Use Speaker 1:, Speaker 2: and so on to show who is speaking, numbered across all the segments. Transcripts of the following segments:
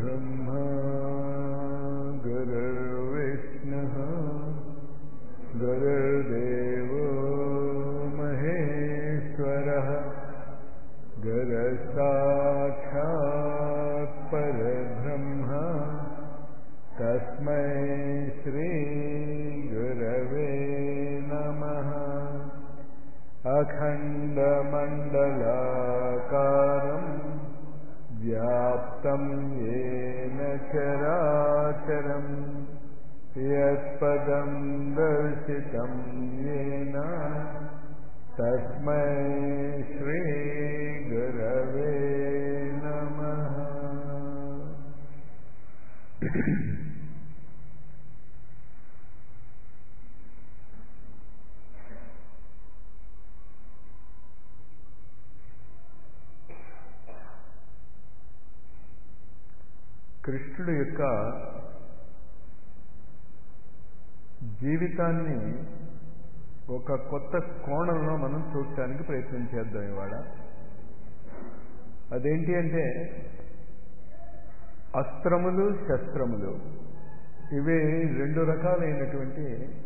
Speaker 1: गुरुर्ब्रह्मा गुरुर्विष्णुः गुरुर्देवो महेश्वरः गुरुसाक्षात् परब्रह्म तस्मै श्री गुरवे नमः। अखण्डमण्डलाकारम् व्याप्तं येन चराचरम् यत्पदं दर्शितं येन तस्मै श्री गुरवे नमः। కృష్ణుడి యొక్క జీవితాన్ని ఒక కొత్త కోణంలో మనం చూడటానికి ప్రయత్నం చేద్దాం ఇవాళ. అదేంటి అంటే అస్త్రములు శస్త్రములు ఇవే రెండు రకాలైనటువంటి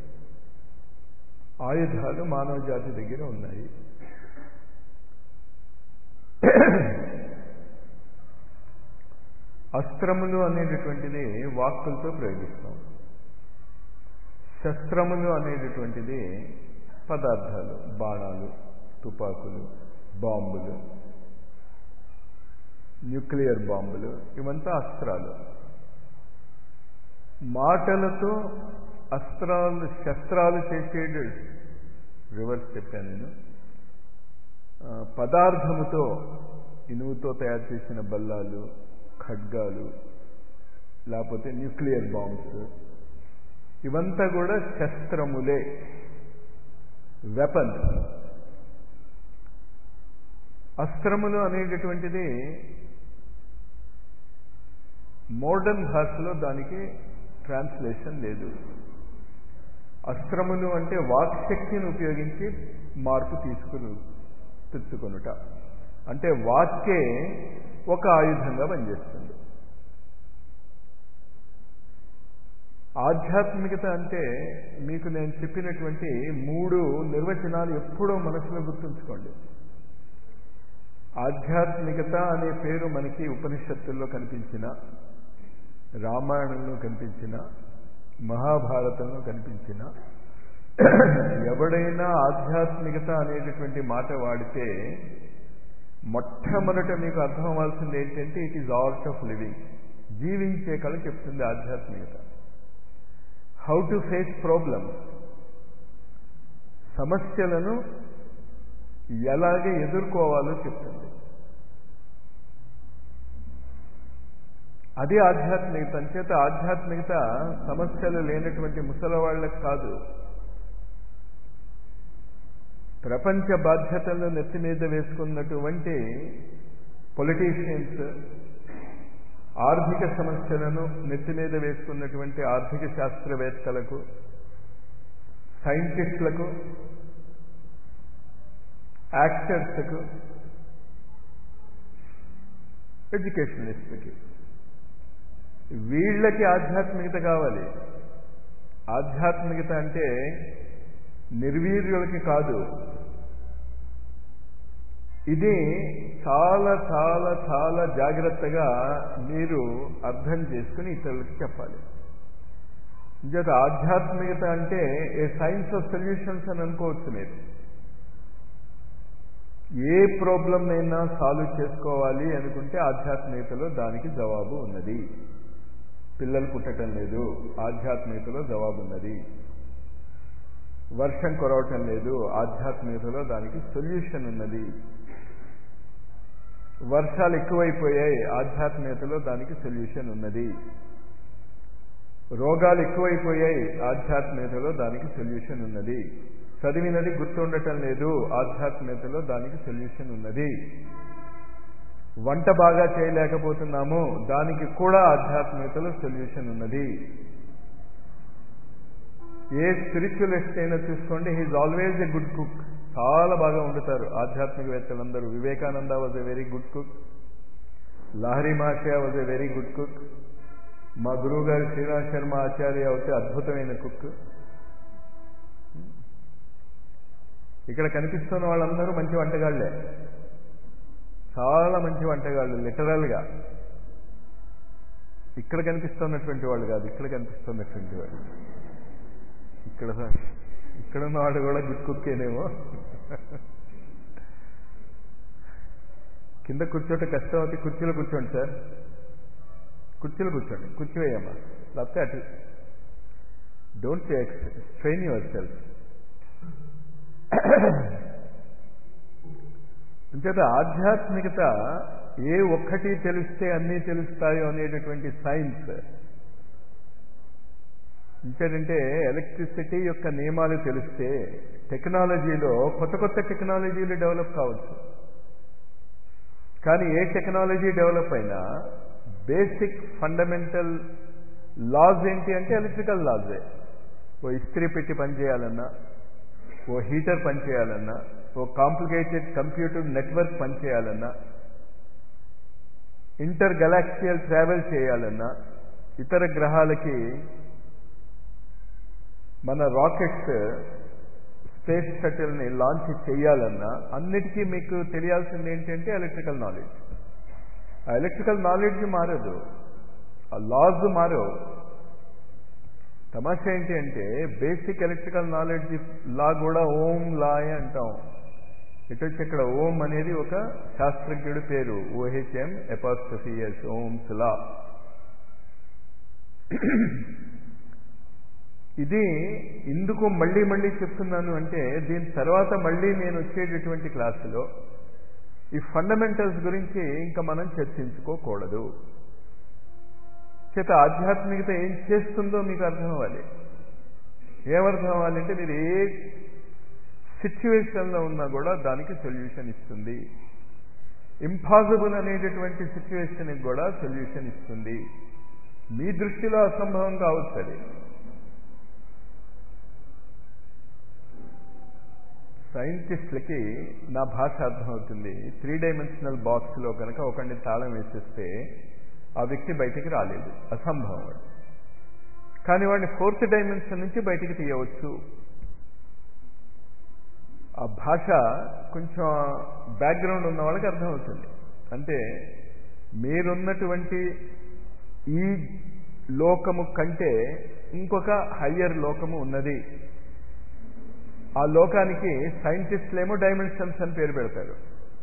Speaker 1: ఆయుధాలు మానవ జాతి దగ్గర ఉన్నాయి. అస్త్రములు అనేటటువంటిది వాక్కులతో ప్రయోగిస్తాం. శస్త్రములు అనేటటువంటిది పదార్థాలు, బాణాలు, తుపాకులు, బాంబులు, న్యూక్లియర్ బాంబులు, ఇవంతా అస్త్రాలు. మాటలతో అస్త్రాలు శస్త్రాలు చేసేది రివర్స్ చెప్పాను నేను. పదార్థముతో ఇనుముతో తయారు చేసిన బల్లాలు, ఖడ్గాలు, లేకపోతే న్యూక్లియర్ బాంబ్స్, ఇవంతా కూడా శస్త్రములే, వెపన్స్. అస్త్రములు అనేటటువంటిది మోడర్న్ భాషలో దానికి ట్రాన్స్లేషన్ లేదు. అస్త్రములు అంటే వాక్శక్తిని ఉపయోగించి మార్పు తెచ్చుకొనుట, అంటే వాక్కే ఒక ఆయుధంగా పనిచేస్తుంది. ఆధ్యాత్మికత అంటే మీకు నేను చెప్పినటువంటి 3 నిర్వచనాలు ఎప్పుడో మనసులో గుర్తుంచుకోండి. ఆధ్యాత్మికత అనే పేరు మనకి ఉపనిషత్తుల్లో కనిపించిన, రామాయణంలో కనిపించిన, మహాభారతంలో కనిపించిన ఎవడైనా ఆధ్యాత్మికత అనేటటువంటి మాట వాడితే మొట్టమొదట మీకు అర్థం అవ్వాల్సింది ఏంటంటే it is art of living. జీవించే కళ చెప్తుంది ఆధ్యాత్మికత. హౌ టు ఫేస్ ప్రాబ్లమ్స్, సమస్యలను ఎలాగే ఎదుర్కోవాలో చెప్తుంది. అది ఆధ్యాత్మికత. అంచేత ఆధ్యాత్మికత సమస్యలు లేనటువంటి ముసలవాళ్ళకి కాదు, ప్రపంచ బాధ్యతలను నెత్తి మీద వేసుకున్నటువంటి పొలిటీషియన్స్, ఆర్థిక సమస్యలను నెత్తి మీద వేసుకున్నటువంటి ఆర్థిక శాస్త్రవేత్తలకు, సైంటిస్టులకు, యాక్టర్స్కు, ఎడ్యుకేషనలిస్ట్కి, వీళ్ళకి ఆధ్యాత్మికత కావాలి. ఆధ్యాత్మికత అంటే నిర్వీర్యులకి కాదు. ఇది చాలా చాలా చాలా జాగ్రత్తగా మీరు అర్థం చేసుకుని ఇతరులకి చెప్పాలి. ఇంకేత ఆధ్యాత్మికత అంటే ఏ సైన్స్ ఆఫ్ సొల్యూషన్స్ అని అనుకోవచ్చు మీరు. ఏ ప్రాబ్లం అయినా సాల్వ్ చేసుకోవాలి అనుకుంటే ఆధ్యాత్మికతలో దానికి జవాబు ఉన్నది. పిల్లలు పుట్టడం లేదు, ఆధ్యాత్మికతలో జవాబు ఉన్నది. వర్షం కురవటం లేదు, ఆధ్యాత్మికతలో దానికి సొల్యూషన్ ఉన్నది. వర్షాలు ఎక్కువైపోయాయి, ఆధ్యాత్మికతలో దానికి సొల్యూషన్ ఉన్నది. రోగాలు ఎక్కువైపోయాయి, ఆధ్యాత్మికతలో దానికి సొల్యూషన్ ఉన్నది. చదివినది గుర్తుండటం లేదు, ఆధ్యాత్మికతలో దానికి సొల్యూషన్ ఉన్నది. వంట బాగా చేయలేకపోతున్నాము, దానికి కూడా ఆధ్యాత్మికతలో సొల్యూషన్ ఉన్నది. ఏ స్పిరిచువలిస్ట్ అయినా చూసుకోండి, he is always a good cook. చాలా బాగా వండుతారు ఆధ్యాత్మికవేత్తలందరూ. Vivekananda was a very good cook. Lahiri Mahasaya was a very good cook. మా గురువు గారు శ్రీరామ్ శర్మ ఆచార్య అయితే అద్భుతమైన కుక్. ఇక్కడ కనిపిస్తున్న వాళ్ళందరూ మంచి వంటగాళ్లే, చాలా మంచి వంటగాళ్ళు లిటరల్గా. ఇక్కడ కనిపిస్తున్నటువంటి వాళ్ళు కాదు, ఇక్కడ కనిపిస్తున్నటువంటి వాళ్ళు. ఇక్కడ ఉన్నవాడు కూడా గుడ్ కుక్కేనేమో. కింద కూర్చోట కష్టం అయితే కుర్చీలో కూర్చోండి సార్, కుర్చీలో కూర్చోండి, కుర్చీ వేయమ్మా, లేకపోతే అటు. Don't strain yourself. అంచేత ఆధ్యాత్మికత ఏ ఒక్కటి తెలిస్తే అన్నీ తెలుస్తాయో అనేటటువంటి సైన్స్. ఇంకేంటంటే ఎలక్ట్రిసిటీ యొక్క నియమాలు తెలిస్తే టెక్నాలజీలో కొత్త కొత్త టెక్నాలజీలు డెవలప్ కావచ్చు. కానీ ఏ టెక్నాలజీ డెవలప్ అయినా బేసిక్ ఫండమెంటల్ లాస్ ఏంటి అంటే ఎలక్ట్రికల్ లాసే. ఓ ఇస్త్రీ పెట్టి పనిచేయాలన్నా, ఓ హీటర్ పనిచేయాలన్నా, ఓ కాంప్లికేటెడ్ కంప్యూటర్ నెట్వర్క్ పనిచేయాలన్నా, ఇంటర్ గెలాక్సియల్ ట్రావెల్ చేయాలన్నా, ఇతర గ్రహాలకి మన రాకెట్స్ స్పేస్ షటిల్ని లాంచ్ చేయాలన్నా అన్నిటికీ మీకు తెలియాల్సింది ఏంటంటే ఎలక్ట్రికల్ నాలెడ్జ్. ఆ ఎలక్ట్రికల్ నాలెడ్జ్ మారదు, ఆ లాస్ మారవు. తమాషా ఏంటి అంటే బేసిక్ ఎలక్ట్రికల్ నాలెడ్జ్ లా కూడా ఓం లాయే అంటాం. ఇటు వచ్చి ఇక్కడ ఓం అనేది ఒక శాస్త్రజ్ఞుడి పేరు, OHM అపాస్ట్రఫియస్, ఓమ్స్ లా. ఇది ఎందుకు మళ్ళీ మళ్ళీ చెప్తున్నాను అంటే దీని తర్వాత మళ్ళీ నేను వచ్చేటటువంటి క్లాసులో ఈ ఫండమెంటల్స్ గురించి ఇంకా మనం చర్చించుకోకూడదు. చేత ఆధ్యాత్మికత ఏం చేస్తుందో మీకు అర్థం అవ్వాలి. ఏమర్థం అవ్వాలంటే మీరు ఏ సిచ్యువేషన్లో ఉన్నా కూడా దానికి సొల్యూషన్ ఇస్తుంది. ఇంపాసిబుల్ అనేటటువంటి సిచ్యువేషన్కి కూడా సొల్యూషన్ ఇస్తుంది. మీ దృష్టిలో అసంభవం కావచ్చు అది. సైంటిస్టులకి నా భాష అర్థమవుతుంది. 3 డైమెన్షనల్ బాక్స్లో కనుక ఒకరిని తాళం వేసేస్తే ఆ వ్యక్తి బయటికి రాలేదు, అసంభవం. కానీ వాడిని 4th డైమెన్షన్ నుంచి బయటికి తీయవచ్చు. ఆ భాష కొంచెం బ్యాక్గ్రౌండ్ ఉన్న వాళ్ళకి అర్థమవుతుంది. అంటే మీరున్నటువంటి ఈ లోకము కంటే ఇంకొక హయ్యర్ లోకము ఉన్నది. ఆ లోకానికి సైంటిస్టులేమో డైమెన్షన్స్ అని పేరు పెడతారు,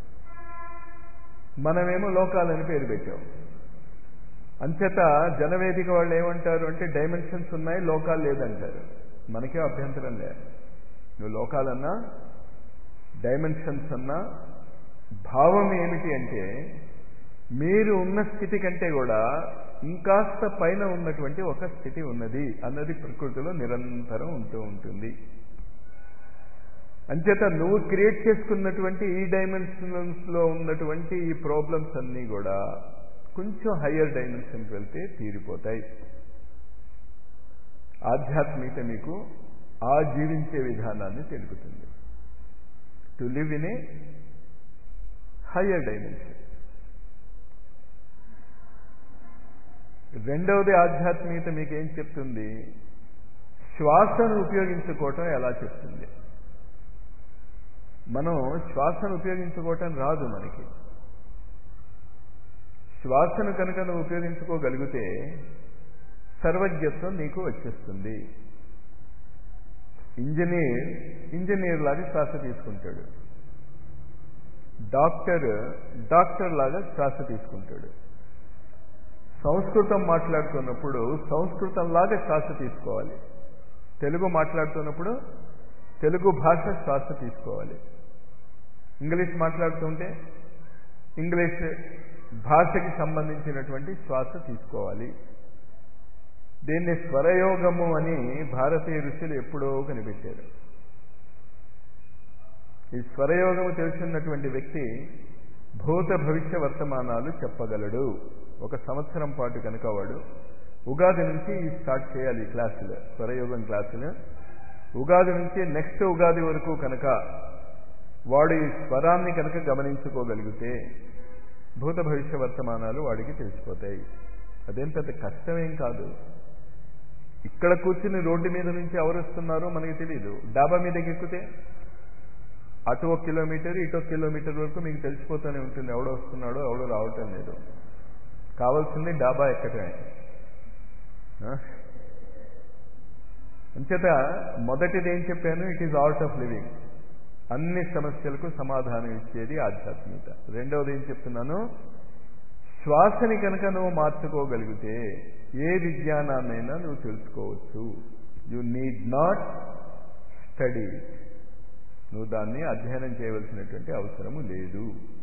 Speaker 1: మనమేమో లోకాలని పేరు పెట్టాం. అంచేత జనవేదిక వాళ్ళు ఏమంటారు అంటే డైమెన్షన్స్ ఉన్నాయి, లోకాలు లేదంటారు. మనకే అభ్యంతరం లేదు. నువ్వు లోకాలన్నా డైమెన్షన్స్ అన్నా భావం ఏమిటి అంటే మీరు ఉన్న స్థితి కంటే కూడా ఇంకాస్త పైన ఉన్నటువంటి ఒక స్థితి ఉన్నది అన్నది ప్రకృతిలో నిరంతరం ఉంటూ ఉంటుంది. అంచేత నువ్వు క్రియేట్ చేసుకున్నటువంటి ఈ డైమెన్షన్స్లో ఉన్నటువంటి ఈ ప్రాబ్లమ్స్ అన్నీ కూడా కొంచెం హయ్యర్ డైమెన్షన్కి వెళ్తే తీరిపోతాయి. ఆధ్యాత్మికత మీకు ఆ జీవించే విధానాన్ని తెలుపుతుంది. To live in a higher dimension. రెండవది ఆధ్యాత్మికత మీకు ఏం చెప్తుంది? శ్వాసను ఉపయోగించుకోవటం ఎలా చెప్తుంది. మనం శ్వాసను ఉపయోగించుకోవటం రాదు మనకి. శ్వాసను కనుక నువ్వు ఉపయోగించుకోగలిగితే సర్వజ్ఞత్వం నీకు వచ్చేస్తుంది. ఇంజనీర్ లాగా శ్వాస తీసుకుంటాడు, డాక్టర్ లాగా శ్వాస తీసుకుంటాడు. సంస్కృతం మాట్లాడుతున్నప్పుడు సంస్కృతంలాగా శ్వాస తీసుకోవాలి. తెలుగు మాట్లాడుతున్నప్పుడు తెలుగు భాష శ్వాస తీసుకోవాలి. ఇంగ్లీష్ మాట్లాడుతుంటే ఇంగ్లీష్ భాషకి సంబంధించినటువంటి శ్వాస తీసుకోవాలి. దీన్ని స్వరయోగము అని భారతీయ ఋషులు ఎప్పుడో కనిపెట్టారు. ఈ స్వరయోగము తెలుసున్నటువంటి వ్యక్తి భూత భవిష్య వర్తమానాలు చెప్పగలడు. 1 సంవత్సరం పాటు కనుక వాడు ఉగాది నుంచి స్టార్ట్ చేయాలి ఈ క్లాసులు, స్వరయోగం క్లాసులు. ఉగాది నుంచి నెక్స్ట్ ఉగాది వరకు కనుక వాడు ఈ స్వరాన్ని కనుక గమనించుకోగలిగితే భూత భవిష్య వర్తమానాలు వాడికి తెలిసిపోతాయి. అదేం పెద్ద కష్టమేం కాదు. ఇక్కడ కూర్చుని రోడ్డు మీద నుంచి ఎవరు వస్తున్నారో మనకి తెలియదు. డాబా మీదకి ఎక్కితే అటు 1 కిలోమీటర్ ఇటు 1 కిలోమీటర్ వరకు మీకు తెలిసిపోతూనే ఉంటుంది ఎవడో వస్తున్నాడో ఎవడో రావటం లేదు. కావాల్సింది డాబా ఎక్కటమే. అంచేత మొదటిది ఏం చెప్పాను, it is art of living. అన్ని సమస్యలకు సమాధానం ఇచ్చేది ఆధ్యాత్మికత. రెండవది ఏం చెప్తున్నాను, శ్వాసని కనుక నువ్వు మార్చుకోగలిగితే ఏ విజ్ఞానాన్నైనా నువ్వు తెలుసుకోవచ్చు. You need not study. నువ్వు దాన్ని అధ్యయనం చేయవలసినటువంటి అవసరము లేదు.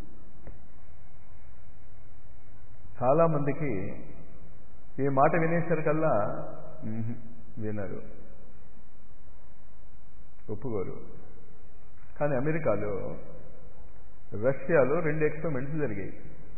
Speaker 1: చాలామందికి ఈ మాట వినేసరికల్లా వినరు, ఒప్పుకోరు. కానీ అమెరికాలో, రష్యాలో 2 ఎక్స్పెరిమెంట్స్ జరిగాయి.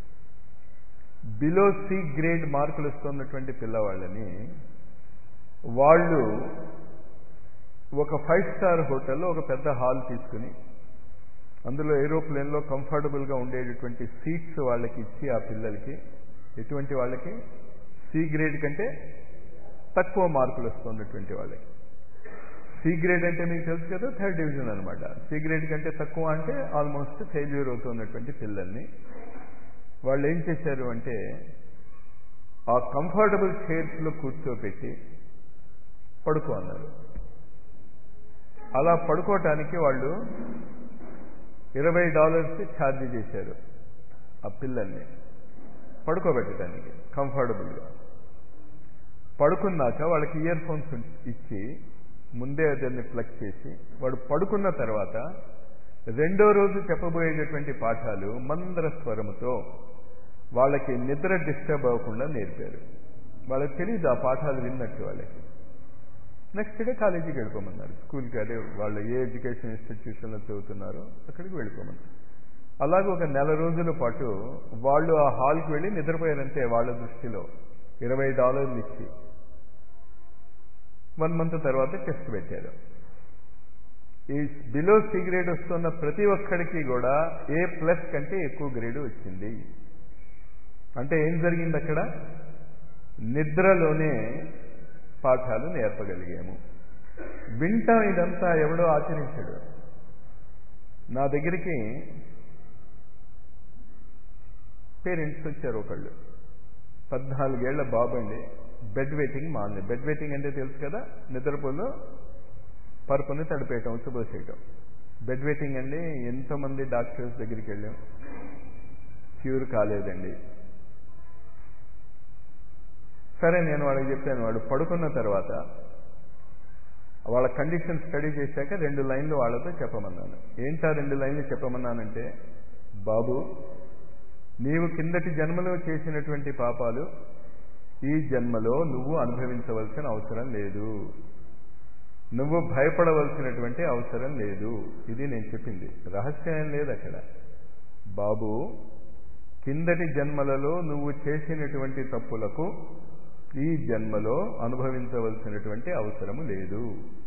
Speaker 1: బిలో సి గ్రేడ్ మార్కులు వస్తున్నటువంటి పిల్లవాళ్ళని వాళ్ళు ఒక 5 స్టార్ హోటల్లో ఒక పెద్ద హాల్ తీసుకుని అందులో ఏరోప్లేన్లో కంఫర్టబుల్గా ఉండేటటువంటి సీట్స్ వాళ్ళకి ఇచ్చి, ఆ పిల్లలకి, ఎటువంటి వాళ్ళకి, సి గ్రేడ్ కంటే తక్కువ మార్కులు వస్తున్నటువంటి వాళ్ళకి. సి గ్రేడ్ అంటే మీకు తెలుసు కదా, 3rd డివిజన్ అనమాట. సి గ్రేడ్ కంటే తక్కువ అంటే ఆల్మోస్ట్ ఫెయిల్యూర్ అవుతున్నటువంటి పిల్లల్ని వాళ్ళు ఏం చేశారు అంటే, ఆ కంఫర్టబుల్ చైర్స్లో కూర్చోబెట్టి పడుకో అన్నారు. అలా పడుకోవటానికి వాళ్ళు $20 ఛార్జ్ చేశారు ఆ పిల్లల్ని పడుకోబెట్టడానికి కంఫర్టబుల్గా. పడుకున్నాక వాళ్ళకి ఇయర్ ఫోన్స్ ఇచ్చి ముందే దాన్ని ప్లగ్ చేసి వాడు పడుకున్న తర్వాత రెండో రోజు చెప్పబోయేటటువంటి పాఠాలు మంద్ర స్వరముతో వాళ్ళకి నిద్ర డిస్టర్బ్ అవ్వకుండా నేర్పారు. వాళ్ళకి తెలియదు ఆ పాఠాలు విన్నట్టు. వాళ్ళకి నెక్స్ట్ డే కాలేజీకి వెళ్ళిపోమన్నారు, స్కూల్కి. అదే వాళ్ళు ఏ ఎడ్యుకేషన్ ఇన్స్టిట్యూషన్లో చదువుతున్నారో అక్కడికి వెళ్ళిపోమన్నారు. అలాగే ఒక 1 నెల రోజుల పాటు వాళ్ళు ఆ హాల్కి వెళ్ళి నిద్రపోయారంతే. వాళ్ళ దృష్టిలో $20 ఇచ్చి 1 మంత్ తర్వాత టెస్ట్ పెట్టారు. ఈ బిలో సి గ్రేడ్ వస్తున్న ప్రతి ఒక్కడికి కూడా A+ కంటే ఎక్కువ గ్రేడు వచ్చింది. అంటే ఏం జరిగింది అక్కడ, నిద్రలోనే పాఠాలు నేర్పగలిగాము. వింటాం ఇదంతా ఎవడో ఆచరించాడు. నా దగ్గరికి పేరెంట్స్ వచ్చారు. ఒకళ్ళు 14 ఏళ్ల బాబు అండి, బెడ్ వెయిటింగ్ మానే. బెడ్ వెయిటింగ్ అంటే తెలుసు కదా, నిద్రపోలో పరుపుని తడిపేయటం, ఉచ్చబోసేయటం. బెడ్ వెయిటింగ్ అండి. ఎంతోమంది డాక్టర్స్ దగ్గరికి వెళ్ళాం, క్యూర్ కాలేదండి. సరే, నేను వాళ్ళకి చెప్పాను, వాడు పడుకున్న తర్వాత వాళ్ళ కండిషన్ స్టడీ చేశాక 2 లైన్లు వాళ్ళతో చెప్పమన్నాను. ఏంటా 2 లైన్లు చెప్పమన్నానంటే, బాబు, నీవు కిందటి జన్మలో చేసినటువంటి పాపాలు ఈ జన్మలో నువ్వు అనుభవించవలసిన అవసరం లేదు. నువ్వు భయపడవలసినటువంటి అవసరం లేదు. ఇది నేను చెప్పింది, రహస్యం లేదు అక్కడ. బాబు, కిందటి జన్మలలో నువ్వు చేసినటువంటి తప్పులకు ఈ జన్మలో అనుభవించవలసినటువంటి అవసరము లేదు.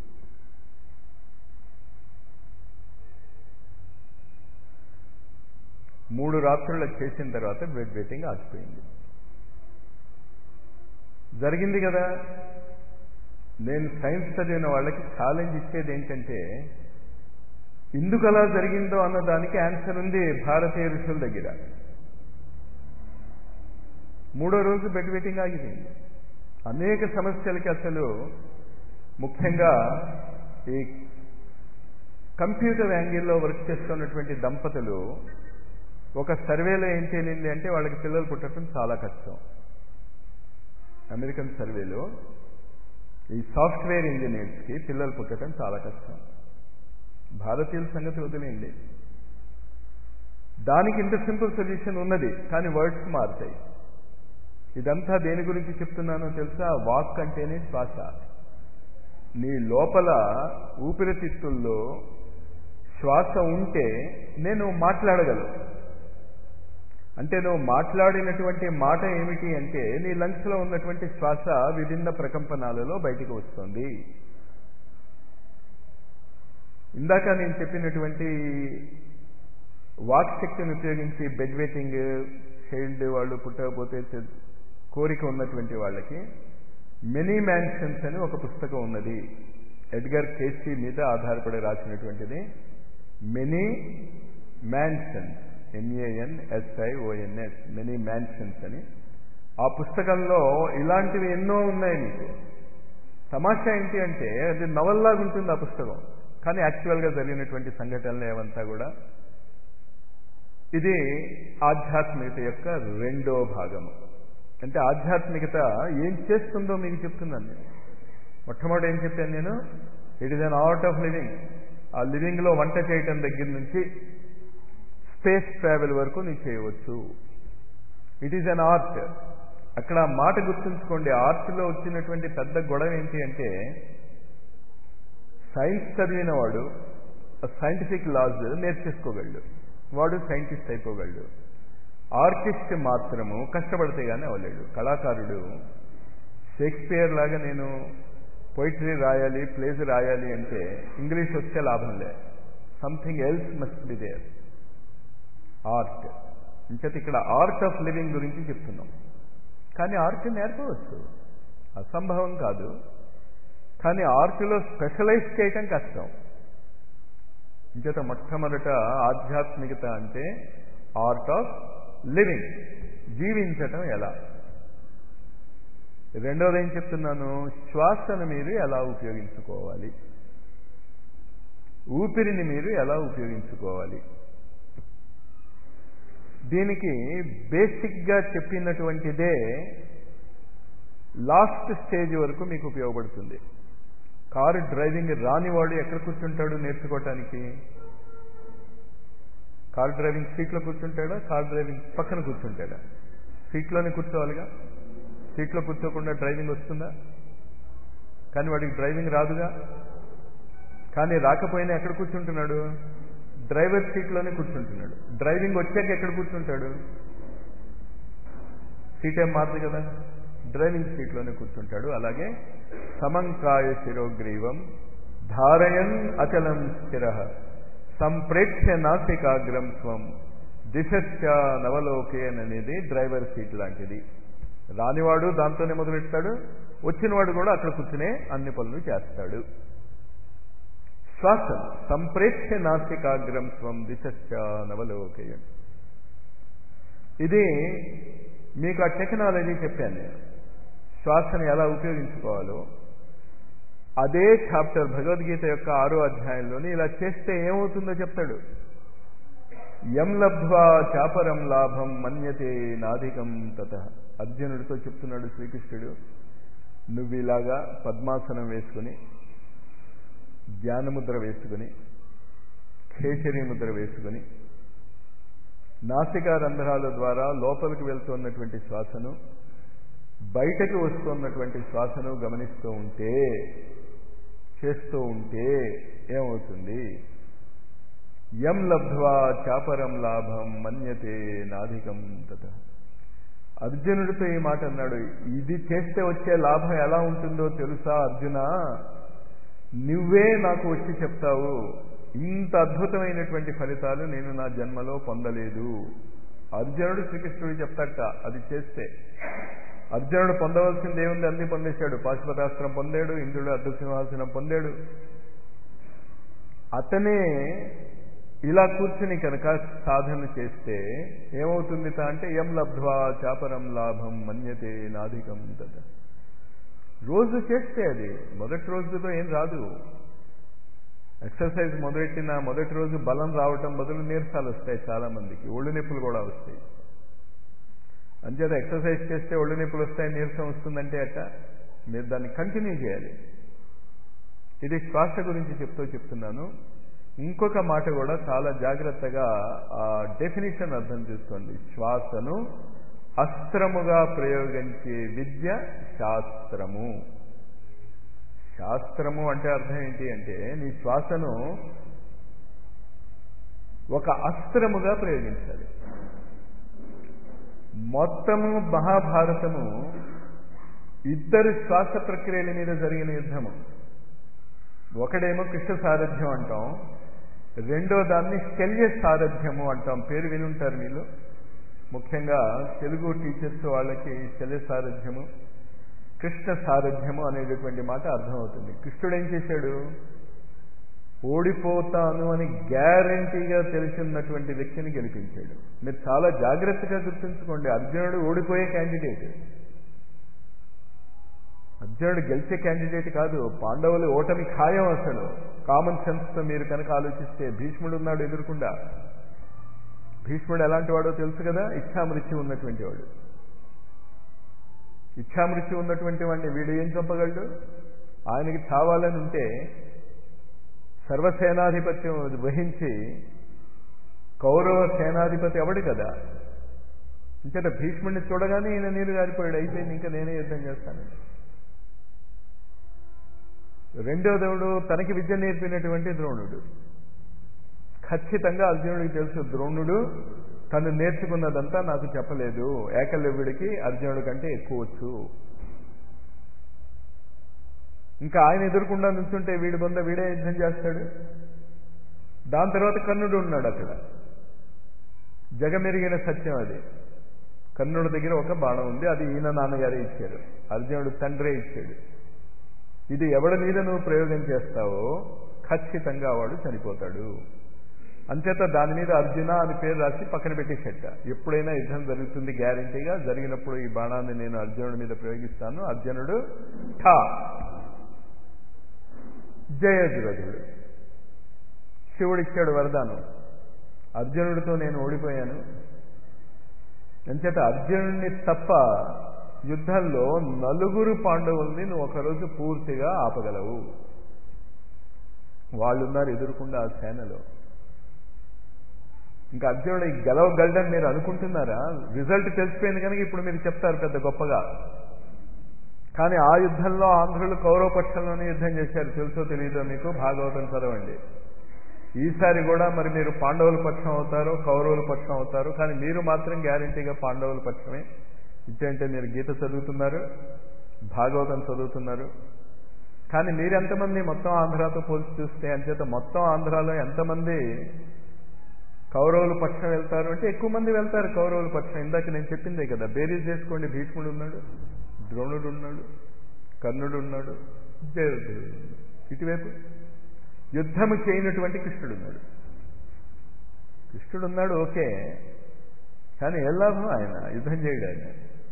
Speaker 1: మూడు రాత్రులు చేసిన తర్వాత బెడ్ వెయిటింగ్ ఆగిపోయింది. జరిగింది కదా. నేను సైన్స్ చదివిన వాళ్ళకి ఛాలెంజ్ ఇచ్చేది ఏంటంటే, ఎందుకు అలా జరిగిందో అన్నదానికి ఆన్సర్ ఉంది భారతీయ ఋషుల దగ్గర. మూడో రోజు బెడ్ వెయిటింగ్ ఆగిపోయింది. అనేక సమస్యలకి అసలు ముఖ్యంగా ఈ కంప్యూటర్ యాంగిల్లో వర్క్ చేస్తున్నటువంటి దంపతులు ఒక సర్వేలో ఏం తేలింది అంటే, వాళ్ళకి పిల్లలు పుట్టడం చాలా కష్టం. అమెరికన్ సర్వేలో ఈ సాఫ్ట్వేర్ ఇంజనీర్స్కి పిల్లలు పుట్టడం చాలా కష్టం. భారతీయుల సంగతి వదిలేయండి, దానికి ఇంత సింపుల్ సొల్యూషన్ ఉన్నది, కానీ వర్డ్స్ మారుతాయి. ఇదంతా దేని గురించి చెప్తున్నానో తెలుసా? వాక్ అంటేనే శ్వాస. నీ లోపల ఊపిరితిత్తుల్లో శ్వాస ఉంటే నేను మాట్లాడగలను. అంటే నువ్వు మాట్లాడినటువంటి మాట ఏమిటి అంటే, నీ లంగ్స్లో ఉన్నటువంటి శ్వాస విభిన్న ప్రకంపనాలలో బయటికి వస్తుంది. ఇందాక నేను చెప్పినటువంటి వాక్ శక్తిని ఉపయోగించి బెడ్ వెయిటింగ్, చైల్డ్ వాళ్ళు పుట్టకపోతే కోరిక ఉన్నటువంటి వాళ్ళకి మెనీ మ్యాన్షన్స్ అని ఒక పుస్తకం ఉన్నది. ఎడ్గర్ కేసీ మీద ఆధారపడి రాసినటువంటిది. Many mansions, MANSIONS, many mansions అని. ఆ పుస్తకంలో ఇలాంటివి ఎన్నో ఉన్నాయి మీకు. తమాషా ఏంటి అంటే అది నవల్లాగా ఉంటుంది ఆ పుస్తకం, కానీ యాక్చువల్గా జరిగినటువంటి సంఘటనలు ఏమంతా కూడా. ఇది ఆధ్యాత్మికత యొక్క రెండో భాగము. అంటే ఆధ్యాత్మికత ఏం చేస్తుందో మీకు చెప్తున్నాను నేను. మొట్టమొదటి ఏం చెప్పాను నేను? It is an art of living. ఆ లివింగ్లో వంట చేయటం దగ్గర నుంచి స్పేస్ ట్రావెల్ వరకు నీకు చేయవచ్చు. It is an art. అక్కడ మాట గుర్తుంచుకోండి. ఆర్ట్లో వచ్చినటువంటి పెద్ద గొడవ ఏంటి అంటే సైన్స్ చదివిన వాడు సైంటిఫిక్ లాస్ నేర్చేసుకోగలడు, వాడు సైంటిస్ట్ అయిపోగలడు. ఆర్టిస్ట్ మాత్రము కష్టపడితే కానీ అవ్వలేడు. కళాకారుడు షేక్స్పియర్ లాగా నేను పోయిటరీ రాయాలి, ప్లేస్ రాయాలి అంటే ఇంగ్లీష్ వచ్చే లాభం లే. Something else must be there. Art ఇంచేత ఇక్కడ ఆర్ట్ ఆఫ్ లివింగ్ గురించి చెప్తున్నాం. కానీ ఆర్ట్ నేర్పవచ్చు, అసంభవం కాదు. కానీ ఆర్ట్లో స్పెషలైజ్ చేయటం కష్టం. ఇంచేత మొట్టమొదట ఆధ్యాత్మికత అంటే ఆర్ట్ ఆఫ్ లివింగ్, జీవించటం ఎలా. రెండోది ఏం చెప్తున్నాను? శ్వాసను మీరు ఎలా ఉపయోగించుకోవాలి, ఊపిరిని మీరు ఎలా ఉపయోగించుకోవాలి. దీనికి బేసిక్గా చెప్పినటువంటిదే లాస్ట్ స్టేజ్ వరకు మీకు ఉపయోగపడుతుంది. కారు డ్రైవింగ్ రానివాడు ఎక్కడ కూర్చుంటాడు నేర్చుకోవటానికి? కార్ డ్రైవింగ్ సీట్లో కూర్చుంటాడా, కార్ డ్రైవింగ్ పక్కన కూర్చుంటాడా? సీట్లోనే కూర్చోవాలిగా. సీట్లో కూర్చోకుండా డ్రైవింగ్ వస్తుందా? కానీ వాడికి డ్రైవింగ్ రాదుగా. కానీ రాకపోయినా ఎక్కడ కూర్చుంటున్నాడు? డ్రైవర్ సీట్లోనే కూర్చుంటున్నాడు. డ్రైవింగ్ వచ్చాక ఎక్కడ కూర్చుంటాడు? సీట్ ఏం మారదు కదా, డ్రైవింగ్ సీట్లోనే కూర్చుంటాడు. అలాగే సమంకాయ శిరోగ్రీవం ధారయన్ అచలం స్థిర సంప్రేక్ష్య నాసికాగ్రం స్వం దిశశ్చ నవలోకేన్ అనేది డ్రైవర్ సీట్ లాంటిది. రానివాడు దాంతోనే మొదలెడతాడు, వచ్చినవాడు కూడా అక్కడ కూర్చునే అన్ని పనులు చేస్తాడు. శ్వాస సంప్రేక్ష్య నాసికాగ్రం స్వం దిశశ్చ నవలోకేన్. ఇది మీకు ఆ టెక్నాలజీ చెప్పాను నేను, శ్వాసను ఎలా ఉపయోగించుకోవాలో. అదే చాప్టర్ భగవద్గీత యొక్క 6వ అధ్యాయంలోని ఇలా చేస్తే ఏమవుతుందో చెప్తాడు. యం లబ్ధ్వా చాపరం లాభం మన్యతే నాధికం తతః. అర్జునుడితో చెప్తున్నాడు శ్రీకృష్ణుడు, నువ్వు ఇలాగా పద్మాసనం వేసుకుని, ధ్యానముద్ర వేసుకుని, ఖేచరీ ముద్ర వేసుకుని, నాసికా రంధ్రాల ద్వారా లోపలికి వెళ్తున్నటువంటి శ్వాసను, బయటకు వస్తున్నటువంటి శ్వాసను గమనిస్తూ ఉంటే, చేస్తూ ఉంటే ఏమవుతుంది? యం లబ్ధ్వా చాపరం లాభం మన్యతే నాధికం తతః. అర్జునుడితో ఈ మాట అన్నాడు. ఇది చేస్తే వచ్చే లాభం ఎలా ఉంటుందో తెలుసా అర్జున? నువ్వే నాకు వచ్చి చెప్తావు, ఇంత అద్భుతమైనటువంటి ఫలితాలు నేను నా జన్మలో పొందలేదు. అర్జునుడు శ్రీకృష్ణుడు చెప్తాట అది చేస్తే. అర్జునుడు పొందవలసింది ఏముంది? అన్ని పొందేశాడు. పాశుపతాస్త్రం పొందాడు, ఇంద్రుడు అర్ధసింహాసనం పొందాడు. అతనే ఇలా కూర్చుని కనుక సాధన చేస్తే ఏమవుతుంది అంటే యం లబ్ధ్వా చాపరం లాభం మన్యతే నాధికం తత. రోజు చేస్తే అది మొదటి రోజుతో ఏం రాదు. ఎక్సర్సైజ్ మొదలెట్టిన మొదటి రోజు బలం రావటం బదులు నీరసాలు వస్తాయి చాలా మందికి, ఒళ్ళు నొప్పులు కూడా వస్తాయి. అంచేత ఎక్సర్సైజ్ చేస్తే ఒళ్ళు నొప్పులు వస్తాయి, నీరసం వస్తుందంటే అట్ట మీరు దాన్ని కంటిన్యూ చేయాలి. ఇది శ్వాస గురించి చెప్తున్నాను. ఇంకొక మాట కూడా చాలా జాగ్రత్తగా ఆ డెఫినిషన్ అర్థం చేసుకోండి. శ్వాసను అస్త్రముగా ప్రయోగించే విద్య శాస్త్రము. శాస్త్రము అంటే అర్థం ఏంటి అంటే నీ శ్వాసను ఒక అస్త్రముగా ప్రయోగించాలి. మొత్తము మహాభారతము ఇద్దరు శ్వాస ప్రక్రియల మీద జరిగిన యుద్ధము. ఒకడేమో కృష్ణ సారథ్యం అంటాం, రెండో దాన్ని శల్య సారథ్యము అంటాం. పేరు వినుంటారు మీరు. ముఖ్యంగా తెలుగు టీచర్స్ వాళ్ళకి శల్య సారథ్యము, కృష్ణ సారథ్యము అనేటటువంటి మాట అర్థమవుతుంది. కృష్ణుడు ఏం చేశాడు? ఓడిపోతాను అని గ్యారంటీగా తెలిసినటువంటి వ్యక్తిని గెలిపించాడు. మీరు చాలా జాగ్రత్తగా గుర్తుంచుకోండి, అర్జునుడు ఓడిపోయే క్యాండిడేట్, అర్జునుడు గెలిచే క్యాండిడేట్ కాదు. పాండవులు ఓటమి ఖాయం. అసలు కామన్ సెన్స్తో మీరు కనుక ఆలోచిస్తే భీష్ముడు ఉన్నాడు ఎదురుకుండా. భీష్ముడు ఎలాంటి వాడో తెలుసు కదా, ఇచ్ఛామృత్యు ఉన్నటువంటి వాడు. ఇచ్ఛామృత్యు ఉన్నటువంటి వాడిని వీడు ఏం చంపగలడు? ఆయనకి చావాలని ఉంటే సర్వసేనాధిపత్యం వహించి కౌరవ సేనాధిపతి అవడు కదా. ఇంకట భీష్ముడిని చూడగానే ఈయన నీరు గారిపోయాడు, అయిపోయింది, ఇంకా నేనే యుద్ధం చేస్తాను. రెండో దేవుడు తనకి విద్య నేర్పినటువంటి ద్రోణుడు. ఖచ్చితంగా అర్జునుడికి తెలుసు, ద్రోణుడు తను నేర్చుకున్నదంతా నాకు చెప్పలేదు, ఏకలవ్యుడికి అర్జునుడి కంటే ఎక్కువ వచ్చు. ఇంకా ఆయన ఎదుర్కొండా నుంచుంటే వీడి బొంద వీడే యుద్ధం చేస్తాడు. దాని తర్వాత కర్ణుడు ఉన్నాడు అక్కడ. జగమెరిగిన సత్యం అది. కర్ణుడి దగ్గర ఒక బాణం ఉంది, అది ఈయన నాన్నగారే ఇచ్చారు, అర్జునుడు తండ్రే ఇచ్చాడు. ఇది ఎవడి మీద నువ్వు ప్రయోగం చేస్తావో ఖచ్చితంగా వాడు చనిపోతాడు. అంచేత దాని మీద అర్జున అని పేరు రాసి పక్కన పెట్టేసేట. ఎప్పుడైనా యుద్ధం జరుగుతుంది గ్యారంటీగా, జరిగినప్పుడు ఈ బాణాన్ని నేను అర్జునుడి మీద ప్రయోగిస్తాను, అర్జునుడు ఠా జయద్రథుడు. శివుడిచ్చాడు వరదానం, అర్జునుడితో నేను ఓడిపోయాను. అంచేత అర్జునుడిని తప్ప యుద్ధంలో నలుగురు పాండవుల్ని నువ్వు ఒకరోజు పూర్తిగా ఆపగలవు. వాళ్ళున్నారు ఎదురుకుండా ఆ సేనలో. ఇంకా అర్జునుడు గెలవగలడని మీరు అనుకుంటున్నారా? రిజల్ట్ తెలిసిపోయింది కనుక ఇప్పుడు మీరు చెప్తారు పెద్ద గొప్పగా. కానీ ఆ యుద్ధంలో ఆంధ్రులు కౌరవ పక్షంలోనే యుద్ధం చేశారు. తెలుసో తెలియదో మీకు, భాగవతం చదవండి. ఈసారి కూడా మరి మీరు పాండవుల పక్షం అవుతారో కౌరవుల పక్షం అవుతారు, కానీ మీరు మాత్రం గ్యారంటీగా పాండవుల పక్షమే. ఇచ్చేంటే మీరు గీత చదువుతున్నారు, భాగవతం చదువుతున్నారు, కానీ మీరెంతమంది మొత్తం ఆంధ్రాతో పోల్చి చూస్తే? అంచేత మొత్తం ఆంధ్రాలో ఎంతమంది కౌరవుల పక్షం వెళ్తారు అంటే ఎక్కువ మంది వెళ్తారు కౌరవుల పక్షం. ఇందాక నేను చెప్పిందే కదా, బేరీజ్ చేసుకోండి. భీష్ముడు ఉన్నాడు, ద్రోణుడు ఉన్నాడు, కర్ణుడు ఉన్నాడు, జయద్రథుడు. ఇటువైపు యుద్ధము చేయనటువంటి కృష్ణుడు ఉన్నాడు. కృష్ణుడు ఉన్నాడు ఓకే, కానీ ఏ లాభం ఆయన యుద్ధం చేయడు. ఆయన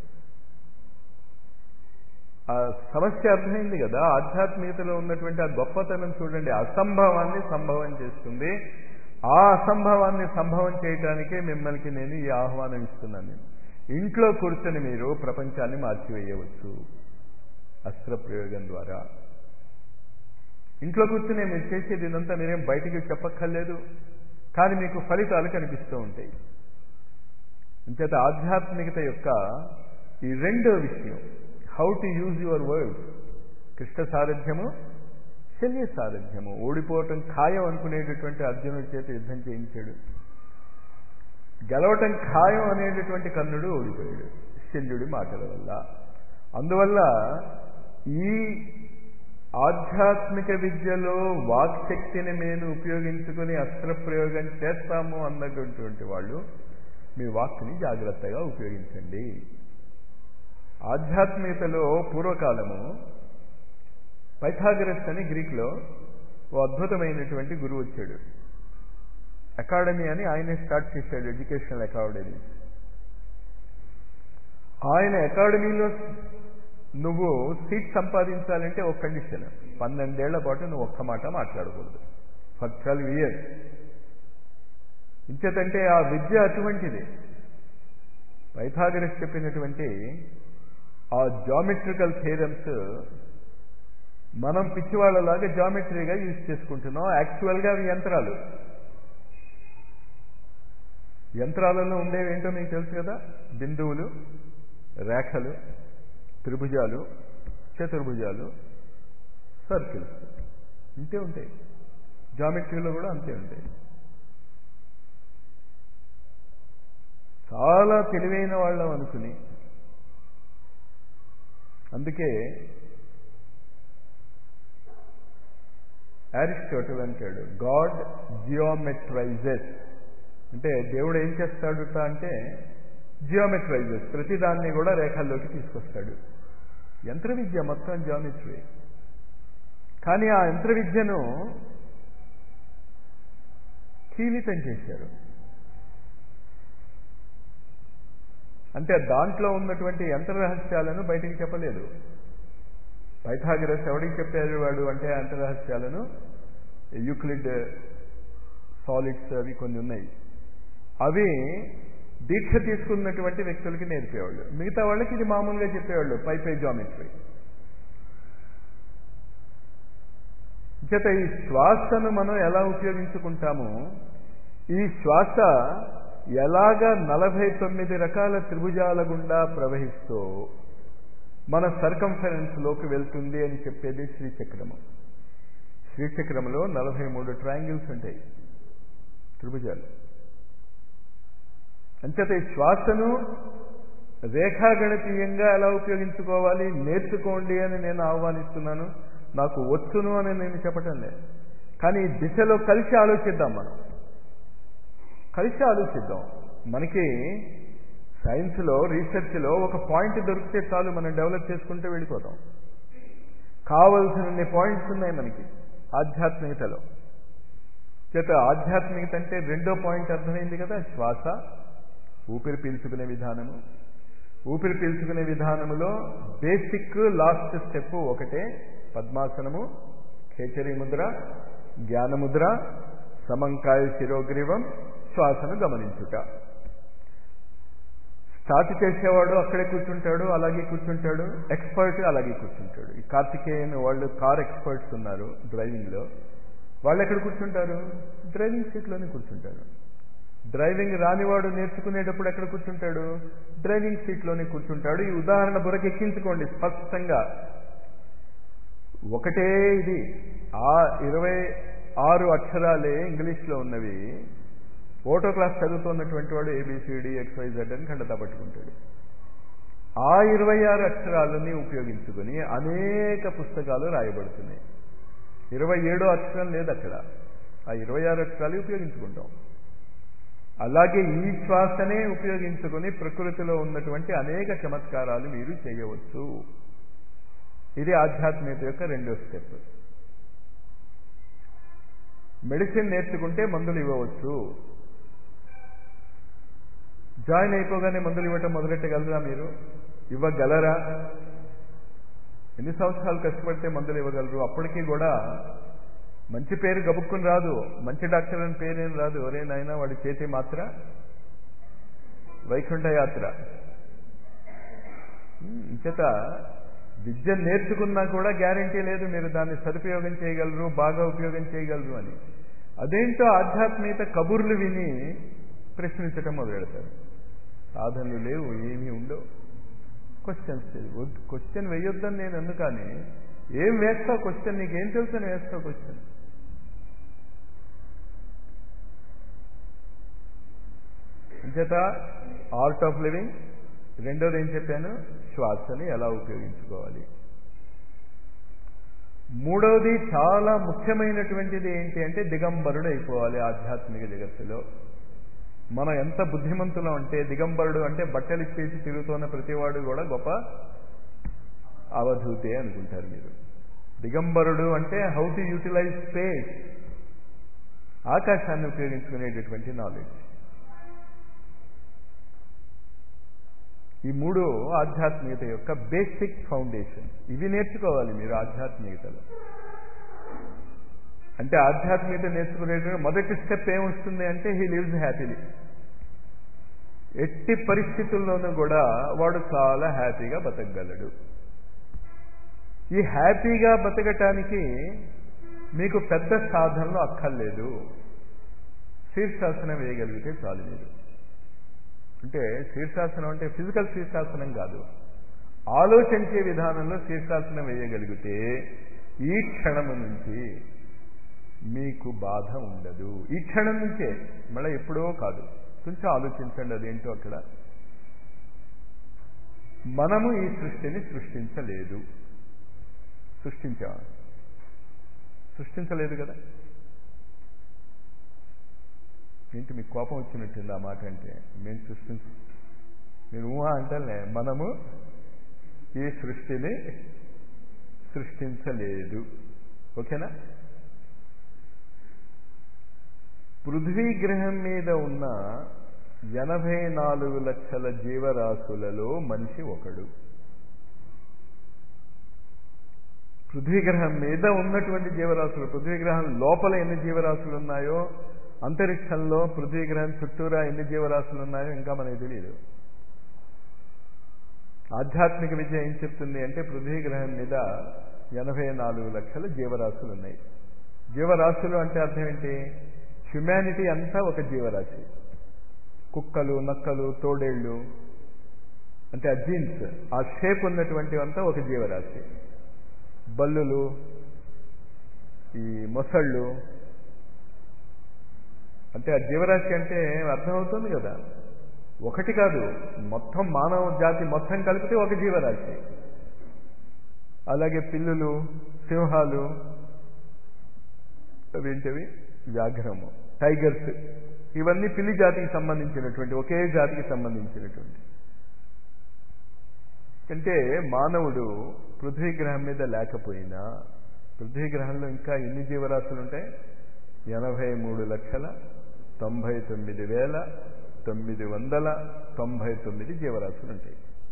Speaker 1: ఆ సమస్య అర్థమైంది కదా. ఆధ్యాత్మికతలో ఉన్నటువంటి ఆ గొప్పతనం చూడండి, అసంభవాన్ని సంభవం చేస్తుంది. ఆ అసంభవాన్ని సంభవం చేయడానికే మిమ్మల్ని నేను ఈ ఆహ్వానం ఇస్తున్నాను. ఇంట్లో కూర్చొని మీరు ప్రపంచాన్ని మార్చివేయవచ్చు అస్త్ర ప్రయోగం ద్వారా. ఇంట్లో కూర్చుని మీరు చేసేది ఇదంతా మీరేం బయటికి చెప్పక్కర్లేదు, కానీ మీకు ఫలితాలు కనిపిస్తూ ఉంటాయి. అంచేత ఆధ్యాత్మికత యొక్క ఈ రెండో విషయం, how to use your words, Krishna సారథ్యము, శల్య సారథ్యము. ఓడిపోవటం ఖాయం అనుకునేటటువంటి అర్జునుడి చేత యుద్ధం చేయించాడు. గెలవటం ఖాయం అనేటటువంటి కర్ణుడు ఓడిపోయాడు శల్యుడి మాటల వల్ల. అందువల్ల ఈ ఆధ్యాత్మిక విద్యలో వాక్శక్తిని మేము ఉపయోగించుకుని అస్త్ర ప్రయోగం చేస్తాము అన్నటువంటి వాళ్ళు మీ వాక్కుని జాగ్రత్తగా ఉపయోగించండి. ఆధ్యాత్మికతలో పూర్వకాలము పైథాగరస్ అని గ్రీక్లో ఓ అద్భుతమైనటువంటి గురువు వచ్చాడు. అకాడమీ అని ఆయనే స్టార్ట్ చేశాడు, ఎడ్యుకేషనల్ అకాడమీ. ఆయన అకాడమీలో నువ్వు సీట్ సంపాదించాలంటే ఒక కండిషన్, 12 ఏళ్ల పాటు నువ్వు ఒక్క మాట మాట్లాడకూడదు ఫర్ 12 years. ఇంచేతంటే ఆ విద్య అటువంటిది. పైథాగరస్ చెప్పినటువంటి ఆ జామెట్రికల్ థియరమ్స్ మనం పిచ్చివాళ్ళలాగా జామెట్రీగా యూజ్ చేసుకుంటున్నాం. యాక్చువల్గా అవి యంత్రాలు. యంత్రాలలో ఉండేవేంటో మీకు తెలుసు కదా, బిందువులు, రేఖలు, త్రిభుజాలు, చతుర్భుజాలు, సర్కిల్స్, ఇంతే ఉంటాయి. జామెట్రీలో కూడా అంతే ఉంటాయి. చాలా తెలివైన వాళ్ళం అనుకుని, అందుకే అరిస్టాటిల్ అంటాడు గాడ్ జియోమెట్రైజెస్. అంటే దేవుడు ఏం చేస్తాడుట అంటే జియోమెట్రైజెస్, ప్రతిదాన్ని కూడా రేఖల్లోకి తీసుకొస్తాడు. యంత్ర విద్య మొత్తం జియోమెట్రీ. కానీ ఆ యంత్ర విద్యను కీలితం చేశారు. అంటే దాంట్లో ఉన్నటువంటి యంత్ర రహస్యాలను బయటికి చెప్పలేదు. పైథాగరస్ ఎవడికి చెప్పారు వాడు అంటే యంత్ర రహస్యాలను? యూక్లిడ్ సాలిడ్స్ అవి కొన్ని ఉన్నాయి, అవి దీక్ష తీసుకున్నటువంటి వ్యక్తులకి నేర్పేవాళ్ళు. మిగతా వాళ్ళకి ఇది మామూలుగా చెప్పేవాళ్ళు, పై జామెట్రీ. చేత ఈ శ్వాసను మనం ఎలా ఉపయోగించుకుంటాము, ఈ శ్వాస ఎలాగా 49 రకాల త్రిభుజాల గుండా ప్రవహిస్తూ మన సర్కంఫరెన్స్లోకి వెళ్తుంది అని చెప్పేది శ్రీచక్రము. శ్రీచక్రములో 43 ట్రయాంగిల్స్ ఉంటాయి, త్రిభుజాలు. అంచేత ఈ శ్వాసను రేఖాగణితీయంగా ఎలా ఉపయోగించుకోవాలి నేర్చుకోండి అని నేను ఆహ్వానిస్తున్నాను. నాకు వచ్చును అని నేను చెప్పటం లేదు, కానీ ఈ దిశలో కలిసి ఆలోచిద్దాం. మనం కలిసి ఆలోచిద్దాం. మనకి సైన్స్లో, రీసెర్చ్లో ఒక పాయింట్ దొరికితే చాలు, మనం డెవలప్ చేసుకుంటూ వెళ్ళిపోతాం. కావలసినన్ని పాయింట్స్ ఉన్నాయి మనకి ఆధ్యాత్మికతలో. చేత ఆధ్యాత్మికత అంటే రెండో పాయింట్ అర్థమైంది కదా, శ్వాస, ఊపిరి పీల్చుకునే విధానము. ఊపిరి పీల్చుకునే విధానములో బేసిక్ లాస్ట్ స్టెప్ ఒకటే, పద్మాసనము, ఖేచరీ ముద్ర, జ్ఞానముద్ర, సమంకాయ శిరోగ్రీవం, శ్వాసను గమనించుట. స్టార్ట్ చేసేవాడు అక్కడే కూర్చుంటాడు, అలాగే కూర్చుంటాడు. ఎక్స్పర్ట్ అలాగే కూర్చుంటాడు. ఈ కార్తికేయన్ వాళ్ళు కార్ ఎక్స్పర్ట్స్ ఉన్నారు డ్రైవింగ్లో, వాళ్ళు ఎక్కడ కూర్చుంటారు? డ్రైవింగ్ సీట్లోనే కూర్చుంటారు. డ్రైవింగ్ రానివాడు నేర్చుకునేటప్పుడు ఎక్కడ కూర్చుంటాడు? డ్రైవింగ్ సీట్లోనే కూర్చుంటాడు. ఈ ఉదాహరణ బురకెక్కించుకోండి స్పష్టంగా. ఒకటే ఇది, ఆ 26 అక్షరాలే ఇంగ్లీష్లో ఉన్నవి. ఓటో క్లాస్ చదువుతున్నటువంటి వాడు ఏబిసిడి XYZ అని ఖండతా పట్టుకుంటాడు. ఆ 26 అక్షరాలని ఉపయోగించుకొని అనేక పుస్తకాలు రాయబడుతున్నాయి. 27వ అక్షరం లేదు అక్కడ, ఆ 26 అక్షరాలు ఉపయోగించుకుంటాం. అలాగే ఈ శ్వాసనే ఉపయోగించుకొని ప్రకృతిలో ఉన్నటువంటి అనేక చమత్కారాలు మీరు చేయవచ్చు. ఇది ఆధ్యాత్మికత యొక్క రెండో స్టెప్. మెడిసిన్ నేర్చుకుంటే మందులు ఇవ్వవచ్చు. జాయిన్ అయిపోగానే మందులు ఇవ్వటం మొదలెట్టగలరా మీరు? ఇవ్వగలరా? ఎన్ని సంవత్సరాలు కష్టపడితే మందులు ఇవ్వగలరు? అప్పటికీ కూడా మంచి పేరు గబుక్కుని రాదు, మంచి డాక్టర్ అని పేరేం రాదు. ఒరే నాయనా వాడి చేతి మాత్ర వైకుంఠ యాత్ర. ఇంచేత విద్య నేర్చుకున్నా కూడా గ్యారంటీ లేదు మీరు దాన్ని సదుపయోగం చేయగలరు, బాగా ఉపయోగం చేయగలరు అని. అదేంటో ఆధ్యాత్మికత కబుర్లు విని ప్రశ్నించటం మొదలెడతారు. సాధనలు లేవు, ఏమీ ఉండవు, క్వశ్చన్స్ లేవు. క్వశ్చన్ వేయొద్దని నేను అందుకని, ఏం వేస్తావు క్వశ్చన్? నీకేం తెలుసు అని వేస్తావు క్వశ్చన్? అంచేత ఆర్ట్ ఆఫ్ లివింగ్. రెండోది ఏం చెప్పాను? శ్వాసని ఎలా ఉపయోగించుకోవాలి. మూడవది చాలా ముఖ్యమైనటువంటిది ఏంటి అంటే దిగంబరుడు అయిపోవాలి ఆధ్యాత్మిక జగత్తులో. మనం ఎంత బుద్ధిమంతులం అంటే, దిగంబరుడు అంటే బట్టలు ఇప్పేసి తిరుగుతున్న ప్రతివాడు కూడా గొప్ప అవధూతే అనుకుంటారు మీరు. దిగంబరుడు అంటే హౌ టు యూటిలైజ్ స్పేస్, ఆకాశాన్ని ఉపయోగించుకునేటటువంటి నాలెడ్జ్. ఈ మూడు ఆధ్యాత్మికత యొక్క బేసిక్ ఫౌండేషన్. ఇవి నేర్చుకోవాలి మీరు ఆధ్యాత్మికతలో. అంటే ఆధ్యాత్మికత నేర్చుకునేటువంటి మొదటి స్టెప్ ఏమొస్తుంది అంటే హీ లివ్స్ హ్యాపీలీ. ఎట్టి పరిస్థితుల్లోనూ కూడా వాడు చాలా హ్యాపీగా బతకగలడు. ఈ హ్యాపీగా బతకటానికి మీకు పెద్ద సాధనలు అక్కర్లేదు. శీర్షాసనం వేయగలిగితే చాలు మీరు. అంటే శీర్షాసనం అంటే ఫిజికల్ శీర్షాసనం కాదు, ఆలోచించే విధానంలో శీర్షాసనం వేయగలిగితే ఈ క్షణము నుంచి మీకు బాధ ఉండదు. ఈ క్షణం నుంచే, మళ్ళీ ఎప్పుడో కాదు. కొంచెం ఆలోచించండి అదేంటో. అక్కడ మనము ఈ సృష్టిని సృష్టించలేదు. సృష్టించలేదు కదా. ఏంటి మీకు కోపం వచ్చినట్టుంది ఆ మాట అంటే? మేము నేను ఊహ అంటేనే మనము ఈ సృష్టిని సృష్టించలేదు. ఓకేనా? పృథ్వీ గ్రహం మీద ఉన్న 84 లక్షల జీవరాశులలో మనిషి ఒకడు. పృథ్వీ గ్రహం మీద ఉన్నటువంటి జీవరాశులు, పృథ్వీ గ్రహం లోపల ఎన్ని జీవరాశులు ఉన్నాయో, అంతరిక్షంలో పృథ్వీ గ్రహం చుట్టూరా ఎన్ని జీవరాశులు ఉన్నాయో ఇంకా మనకు తెలియదు. ఆధ్యాత్మిక విద్య ఏం చెప్తుంది అంటే పృథ్వీ గ్రహం మీద 84 లక్షల జీవరాశులు ఉన్నాయి. జీవరాశులు అంటే అర్థం ఏంటి? హ్యుమానిటీ అంతా ఒక జీవరాశి. కుక్కలు, నక్కలు, తోడేళ్ళు అంటే ఆ జీన్స్, ఆ షేప్ ఉన్నటువంటివంతా ఒక జీవరాశి. బల్లులు, ఈ మొసళ్ళు అంటే ఆ జీవరాశి అంటే అర్థమవుతుంది కదా. ఒకటి కాదు, మొత్తం మానవ జాతి మొత్తం కలిపితే ఒక జీవరాశి. అలాగే పిల్లులు, సింహాలు, అవేంటవి, వ్యాఘ్రము, టైగర్స్, ఇవన్నీ పిల్లి జాతికి సంబంధించినటువంటి, ఒకే జాతికి సంబంధించినటువంటి. అంటే మానవుడు పృథ్వీ గ్రహం మీద లేకపోయినా పృథ్వీ గ్రహంలో ఇంకా ఎన్ని జీవరాశులు ఉంటాయి? 83,99,999 జీవరాశులు ఉంటాయి.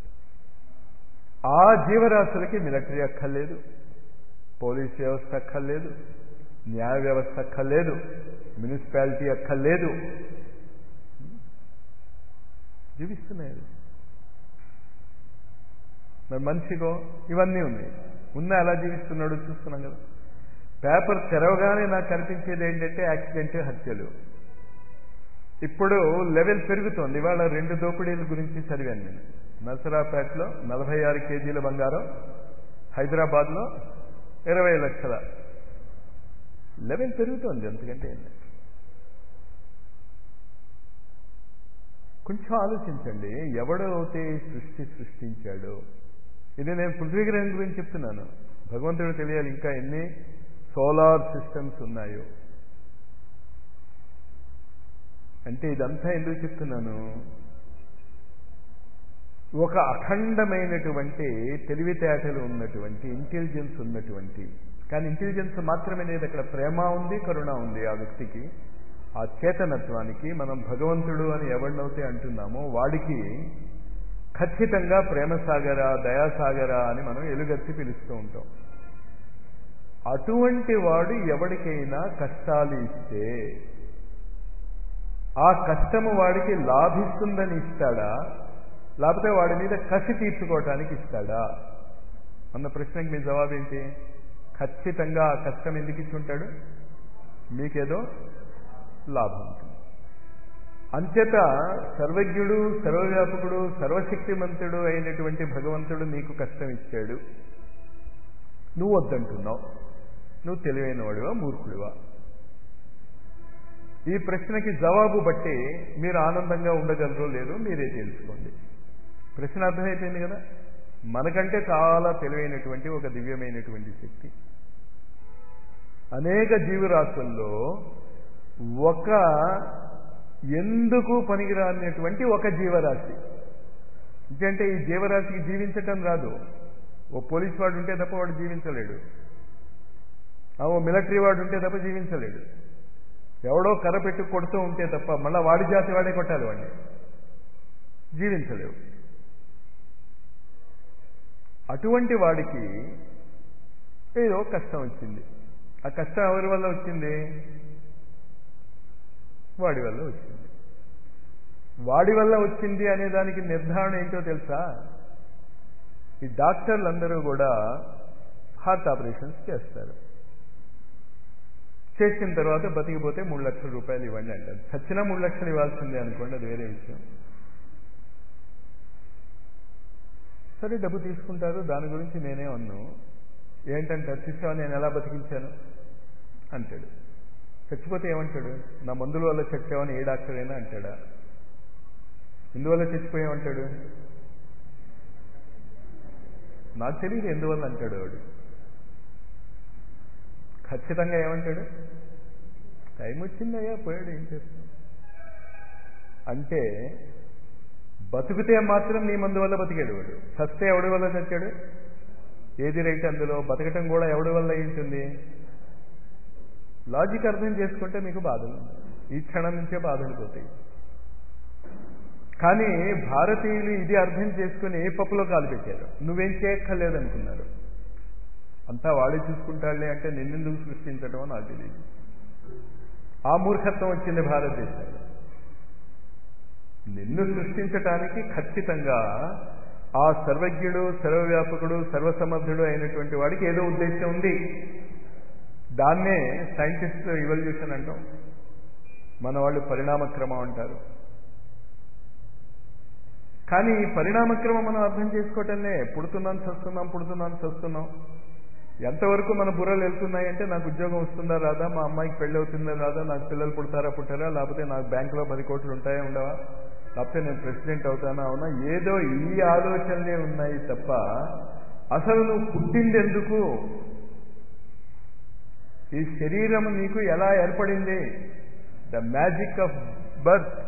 Speaker 1: ఆ జీవరాశులకి మిలిటరీ అక్కర్లేదు, పోలీస్ వ్యవస్థ అక్కర్లేదు, న్యాయ వ్యవస్థ అక్కర్లేదు, మున్సిపాలిటీ అక్కర్లేదు, జీవిస్తున్నాయి. మరి మనిషిగో ఇవన్నీ ఉన్నాయి. ఎలా జీవిస్తున్నాడో చూస్తున్నాం కదా. పేపర్ తెరవగానే నాకు కనిపించేది ఏంటంటే యాక్సిడెంట్, హత్యలు. ఇప్పుడు లెవెల్ పెరుగుతోంది. ఇవాళ 2 దోపిడీల గురించి చదివాను నేను. నర్సరాపేటలో 46 కేజీల బంగారం, హైదరాబాద్లో 20 లక్షల. లెవెల్ పెరుగుతోంది. ఎందుకంటే కొంచెం ఆలోచించండి, ఎవడైతే సృష్టించాడో. ఇది నేను పృథ్వీ గ్రహం గురించి చెప్తున్నాను. భగవంతుడు తెలియాలి ఇంకా ఎన్ని సోలార్ సిస్టమ్స్ ఉన్నాయో. అంటే ఇదంతా ఎందుకు చెప్తున్నాను? ఒక అఖండమైనటువంటి తెలివితేటలు ఉన్నటువంటి, ఇంటెలిజెన్స్ ఉన్నటువంటి, కానీ ఇంటెలిజెన్స్ మాత్రమే లేదు, అక్కడ ప్రేమ ఉంది, కరుణ ఉంది. ఆ వ్యక్తికి, ఆ చేతనత్వానికి మనం భగవంతుడు అని ఎవరినైతే అంటున్నామో వాడికి ఖచ్చితంగా ప్రేమసాగర, దయాసాగర అని మనం ఎలుగెత్తి పిలుస్తూ ఉంటాం. అటువంటి వాడు ఎవరికైనా కష్టాలు ఇస్తే ఆ కష్టము వాడికి లాభిస్తుందని ఇస్తాడా, లేకపోతే వాడి మీద కసి తీర్చుకోవటానికి ఇస్తాడా అన్న ప్రశ్నకి మీ జవాబు ఏంటి? ఖచ్చితంగా ఆ కష్టం ఎందుకు ఇచ్చుంటాడు? మీకేదో లాభం ఉంటుంది. అంచేత సర్వజ్ఞుడు, సర్వవ్యాపకుడు, సర్వశక్తిమంతుడు అయినటువంటి భగవంతుడు నీకు కష్టం ఇచ్చాడు, నువ్వు వద్దంటున్నావు. నువ్వు తెలివైన వాడివా, మూర్ఖుడివా? ఈ ప్రశ్నకి జవాబు బట్టి మీరు ఆనందంగా ఉండగలరో లేదో మీరే తెలుసుకోండి. ప్రశ్న అర్థమైపోయింది కదా. మనకంటే చాలా తెలివైనటువంటి ఒక దివ్యమైనటువంటి శక్తి అనేక జీవరాశుల్లో ఒక ఎందుకు పనికిరానటువంటి ఒక జీవరాశి. ఎందుకంటే ఈ జీవరాశికి జీవించటం రాదు. ఓ పోలీస్ వాడు ఉంటే తప్ప వాడు జీవించలేడు, ఓ మిలిటరీ వాడు ఉంటే తప్ప జీవించలేడు, ఎవడో కర్ర పెట్టి కొడుతూ ఉంటే తప్ప, మళ్ళీ వాడి జాతి వాడే కొట్టాలి, వాడిని జీవించలేవు. అటువంటి వాడికి ఏదో కష్టం వచ్చింది. ఆ కష్టం ఎవరి వల్ల వచ్చింది? వాడి వల్ల వచ్చింది. వాడి వల్ల వచ్చింది అనే దానికి నిర్ధారణ ఏంటో తెలుసా? ఈ డాక్టర్లందరూ కూడా హార్ట్ ఆపరేషన్స్ చేస్తారు. చేసిన తర్వాత బతికిపోతే 3 లక్షల రూపాయలు ఇవ్వండి అంటారు. చచ్చినా 3 లక్షలు ఇవ్వాల్సిందే అనుకోండి, అది వేరే విషయం. సరే, డబ్బు తీసుకుంటారు. దాని గురించి నేనే అన్ను. ఏంటంటే చూసావా నేను ఎలా బతికించాను అంటాడు. చచ్చిపోతే ఏమంటాడు? నా మందుల వల్ల చచ్చావని ఏ డాక్టర్ అయినా అంటాడా? ఎందువల్ల చచ్చిపోయామంటాడు? నాకు తెలియదు ఎందువల్ల అంటాడు వాడు. ఖచ్చితంగా ఏమంటాడు? టైం వచ్చిందయ్యా, పోయాడు, ఏం చేస్తాం అంటే బతుకుతే మాత్రం నీ మందు వల్ల బతికాడు వాడు. చస్తే ఎవడి వల్ల చచ్చాడు? ఏది రైట్ అందులో? బతకటం కూడా ఎవడి వల్ల ఉంటుంది? లాజిక్ అర్థం చేసుకుంటే మీకు బాధలు, ఈ క్షణం నుంచే బాధలు పోతాయి. కానీ భారతీయులు ఇది అర్థం చేసుకుని ఏ పప్పులో కాలు పెట్టారు. నువ్వేం చేయక్కర్లేదనుకున్నారు. అంతా వాడే చూసుకుంటాడులే అంటే నిన్నెందుకు సృష్టించడమో నాకు తెలియదు. ఆ మూర్ఖత్వం వచ్చింది భారతదేశంలో. నిన్ను సృష్టించటానికి ఖచ్చితంగా ఆ సర్వజ్ఞుడు, సర్వవ్యాపకుడు, సర్వసమర్థుడు అయినటువంటి వాడికి ఏదో ఉద్దేశం ఉంది. దాన్నే సైంటిస్ట్ ఇవల్యూషన్ అంటాం, మన వాళ్ళు పరిణామక్రమం అంటారు. కానీ ఈ పరిణామక్రమం మనం అర్థం చేసుకోవటంలే. పుడుతున్నాను చస్తున్నాం, పుడుతున్నాను చస్తున్నాం. ఎంతవరకు మన బుర్రలు వెళ్తున్నాయంటే నాకు ఉద్యోగం వస్తుందా రాదా, మా అమ్మాయికి పెళ్ళి అవుతుందా రాదా, నాకు పిల్లలు పుడతారా, లేకపోతే నాకు బ్యాంకులో 10 కోట్లు ఉంటాయా ఉండవా, లేకపోతే నేను ప్రెసిడెంట్ అవుతానా అవునా, ఏదో ఈ ఆలోచనలే ఉన్నాయి తప్ప అసలు నువ్వు పుట్టింది ఎందుకు, ఈ శరీరం నీకు ఎలా ఏర్పడింది, ద మ్యాజిక్ ఆఫ్ బర్త్.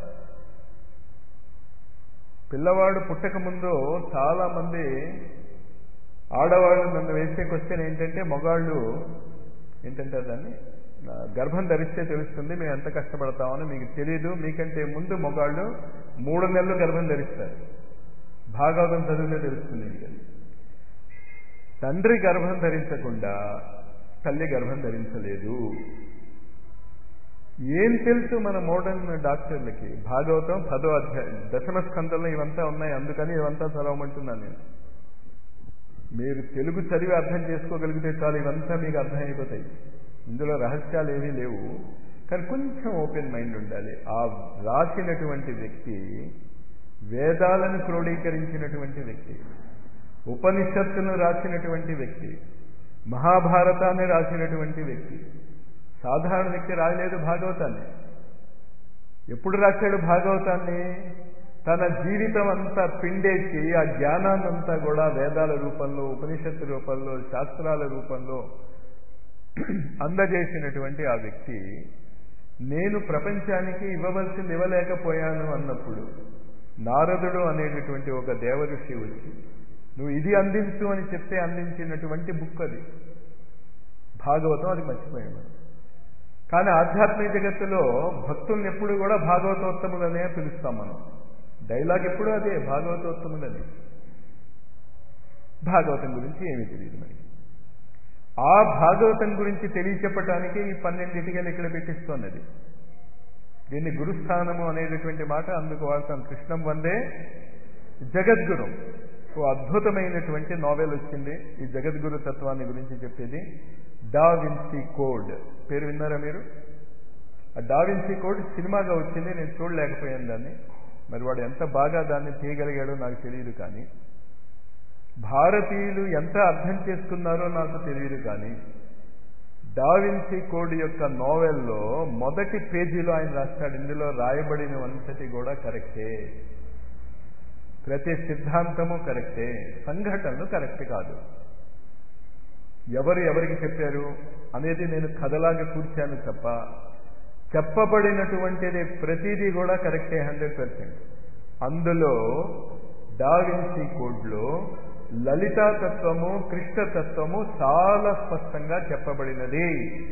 Speaker 1: పిల్లవాడు పుట్టక ముందు చాలా మంది ఆడవాళ్ళు నన్ను వేసే క్వశ్చన్ ఏంటంటే, మగాళ్ళు ఏంటంటే దాన్ని గర్భం ధరిస్తే తెలుస్తుంది మేము ఎంత కష్టపడతామని. మీకు తెలీదు, మీకంటే ముందు మగాళ్ళు 3 నెలలు గర్భం ధరిస్తారు. భాగవతం చదివితే తెలుస్తుంది మీకు. తండ్రి గర్భం ధరించకుండా తల్లి గర్భం ధరించలేదు. ఏం తెలుసు మన మోడర్న్ డాక్టర్లకి? భాగవతం 10వ అధ్యాయం 10వ స్కంధంలో ఇవంతా ఉన్నాయి, అందుకని ఇవంతా చదవమంటున్నాను నేను. మీరు తెలుగు చదివి అర్థం చేసుకోగలిగితే చాలు, ఇవంతా మీకు అర్థమైపోతాయి. ఇందులో రహస్యాలు ఏమీ లేవు. కానీ కొంచెం ఓపెన్ మైండ్ ఉండాలి. ఆ రాసినటువంటి వ్యక్తి వేదాలను క్రోడీకరించినటువంటి వ్యక్తి, ఉపనిషత్తును రాసినటువంటి వ్యక్తి, మహాభారతాన్ని రాసినటువంటి వ్యక్తి. సాధారణ వ్యక్తి రాయలేదు భాగవతాన్ని. ఎప్పుడు రాశాడు భాగవతాన్ని? తన జీవితం అంతా పిండేసి ఆ జ్ఞానాన్నంతా కూడా వేదాల రూపంలో, ఉపనిషత్తు రూపంలో, శాస్త్రాల రూపంలో అందజేసినటువంటి ఆ వ్యక్తి నేను ప్రపంచానికి ఇవ్వవలసింది ఇవ్వలేకపోయాను అన్నప్పుడు నారదుడు అనేటటువంటి ఒక దేవఋషి వచ్చి నువ్వు ఇది అందించు అని చెప్తే అందించినటువంటి బుక్ అది భాగవతం. అది మర్చిపోయాను. కానీ ఆధ్యాత్మిక జగత్తులో భక్తుల్ని ఎప్పుడు కూడా భాగవతోత్తములనే పిలుస్తాం మనం. డైలాగ్ ఎప్పుడు అదే, భాగవతోత్తములని. భాగవతం గురించి ఏమీ తెలియదు మనకి. ఆ భాగవతం గురించి తెలియచెప్పటానికి ఈ 12 ఇటుకలు ఇక్కడ పెట్టిస్తున్నది. దీన్ని గురుస్థానము అనేటటువంటి మాట అందుకు వాడతాం. కృష్ణం వందే జగద్గురు. ఓ అద్భుతమైనటువంటి నావెల్ వచ్చింది ఈ జగద్గురు తత్వాన్ని గురించి చెప్పేది. డా విన్సీ కోడ్ పేరు విన్నారా మీరు? ఆ డా విన్సీ కోడ్ సినిమాగా వచ్చింది, నేను చూడలేకపోయాను దాన్ని. మరి వాడు ఎంత బాగా దాన్ని తీయగలిగాడో నాకు తెలియదు. కానీ భారతీయులు ఎంత అర్థం చేసుకున్నారో నాకు తెలియదు. కానీ డా విన్సీ కోడ్ యొక్క నోవెల్లో మొదటి పేజీలో ఆయన రాస్తాడు, ఇందులో రాయబడినవంతటి కూడా కరెక్టే, ప్రతి సిద్ధాంతము కరెక్టే, సంఘటనలు కరెక్ట్ కాదు. ఎవరు ఎవరికి చెప్పారు అనేది నేను కథలాగా కూర్చాను తప్ప చెప్పబడినటువంటిది ప్రతిదీ కూడా కరెక్టే 100%. అందులో డా విన్సీ కోడ్లో లలితాతత్వము, కృష్ణతత్వము చాలా స్పష్టంగా చెప్పబడినది.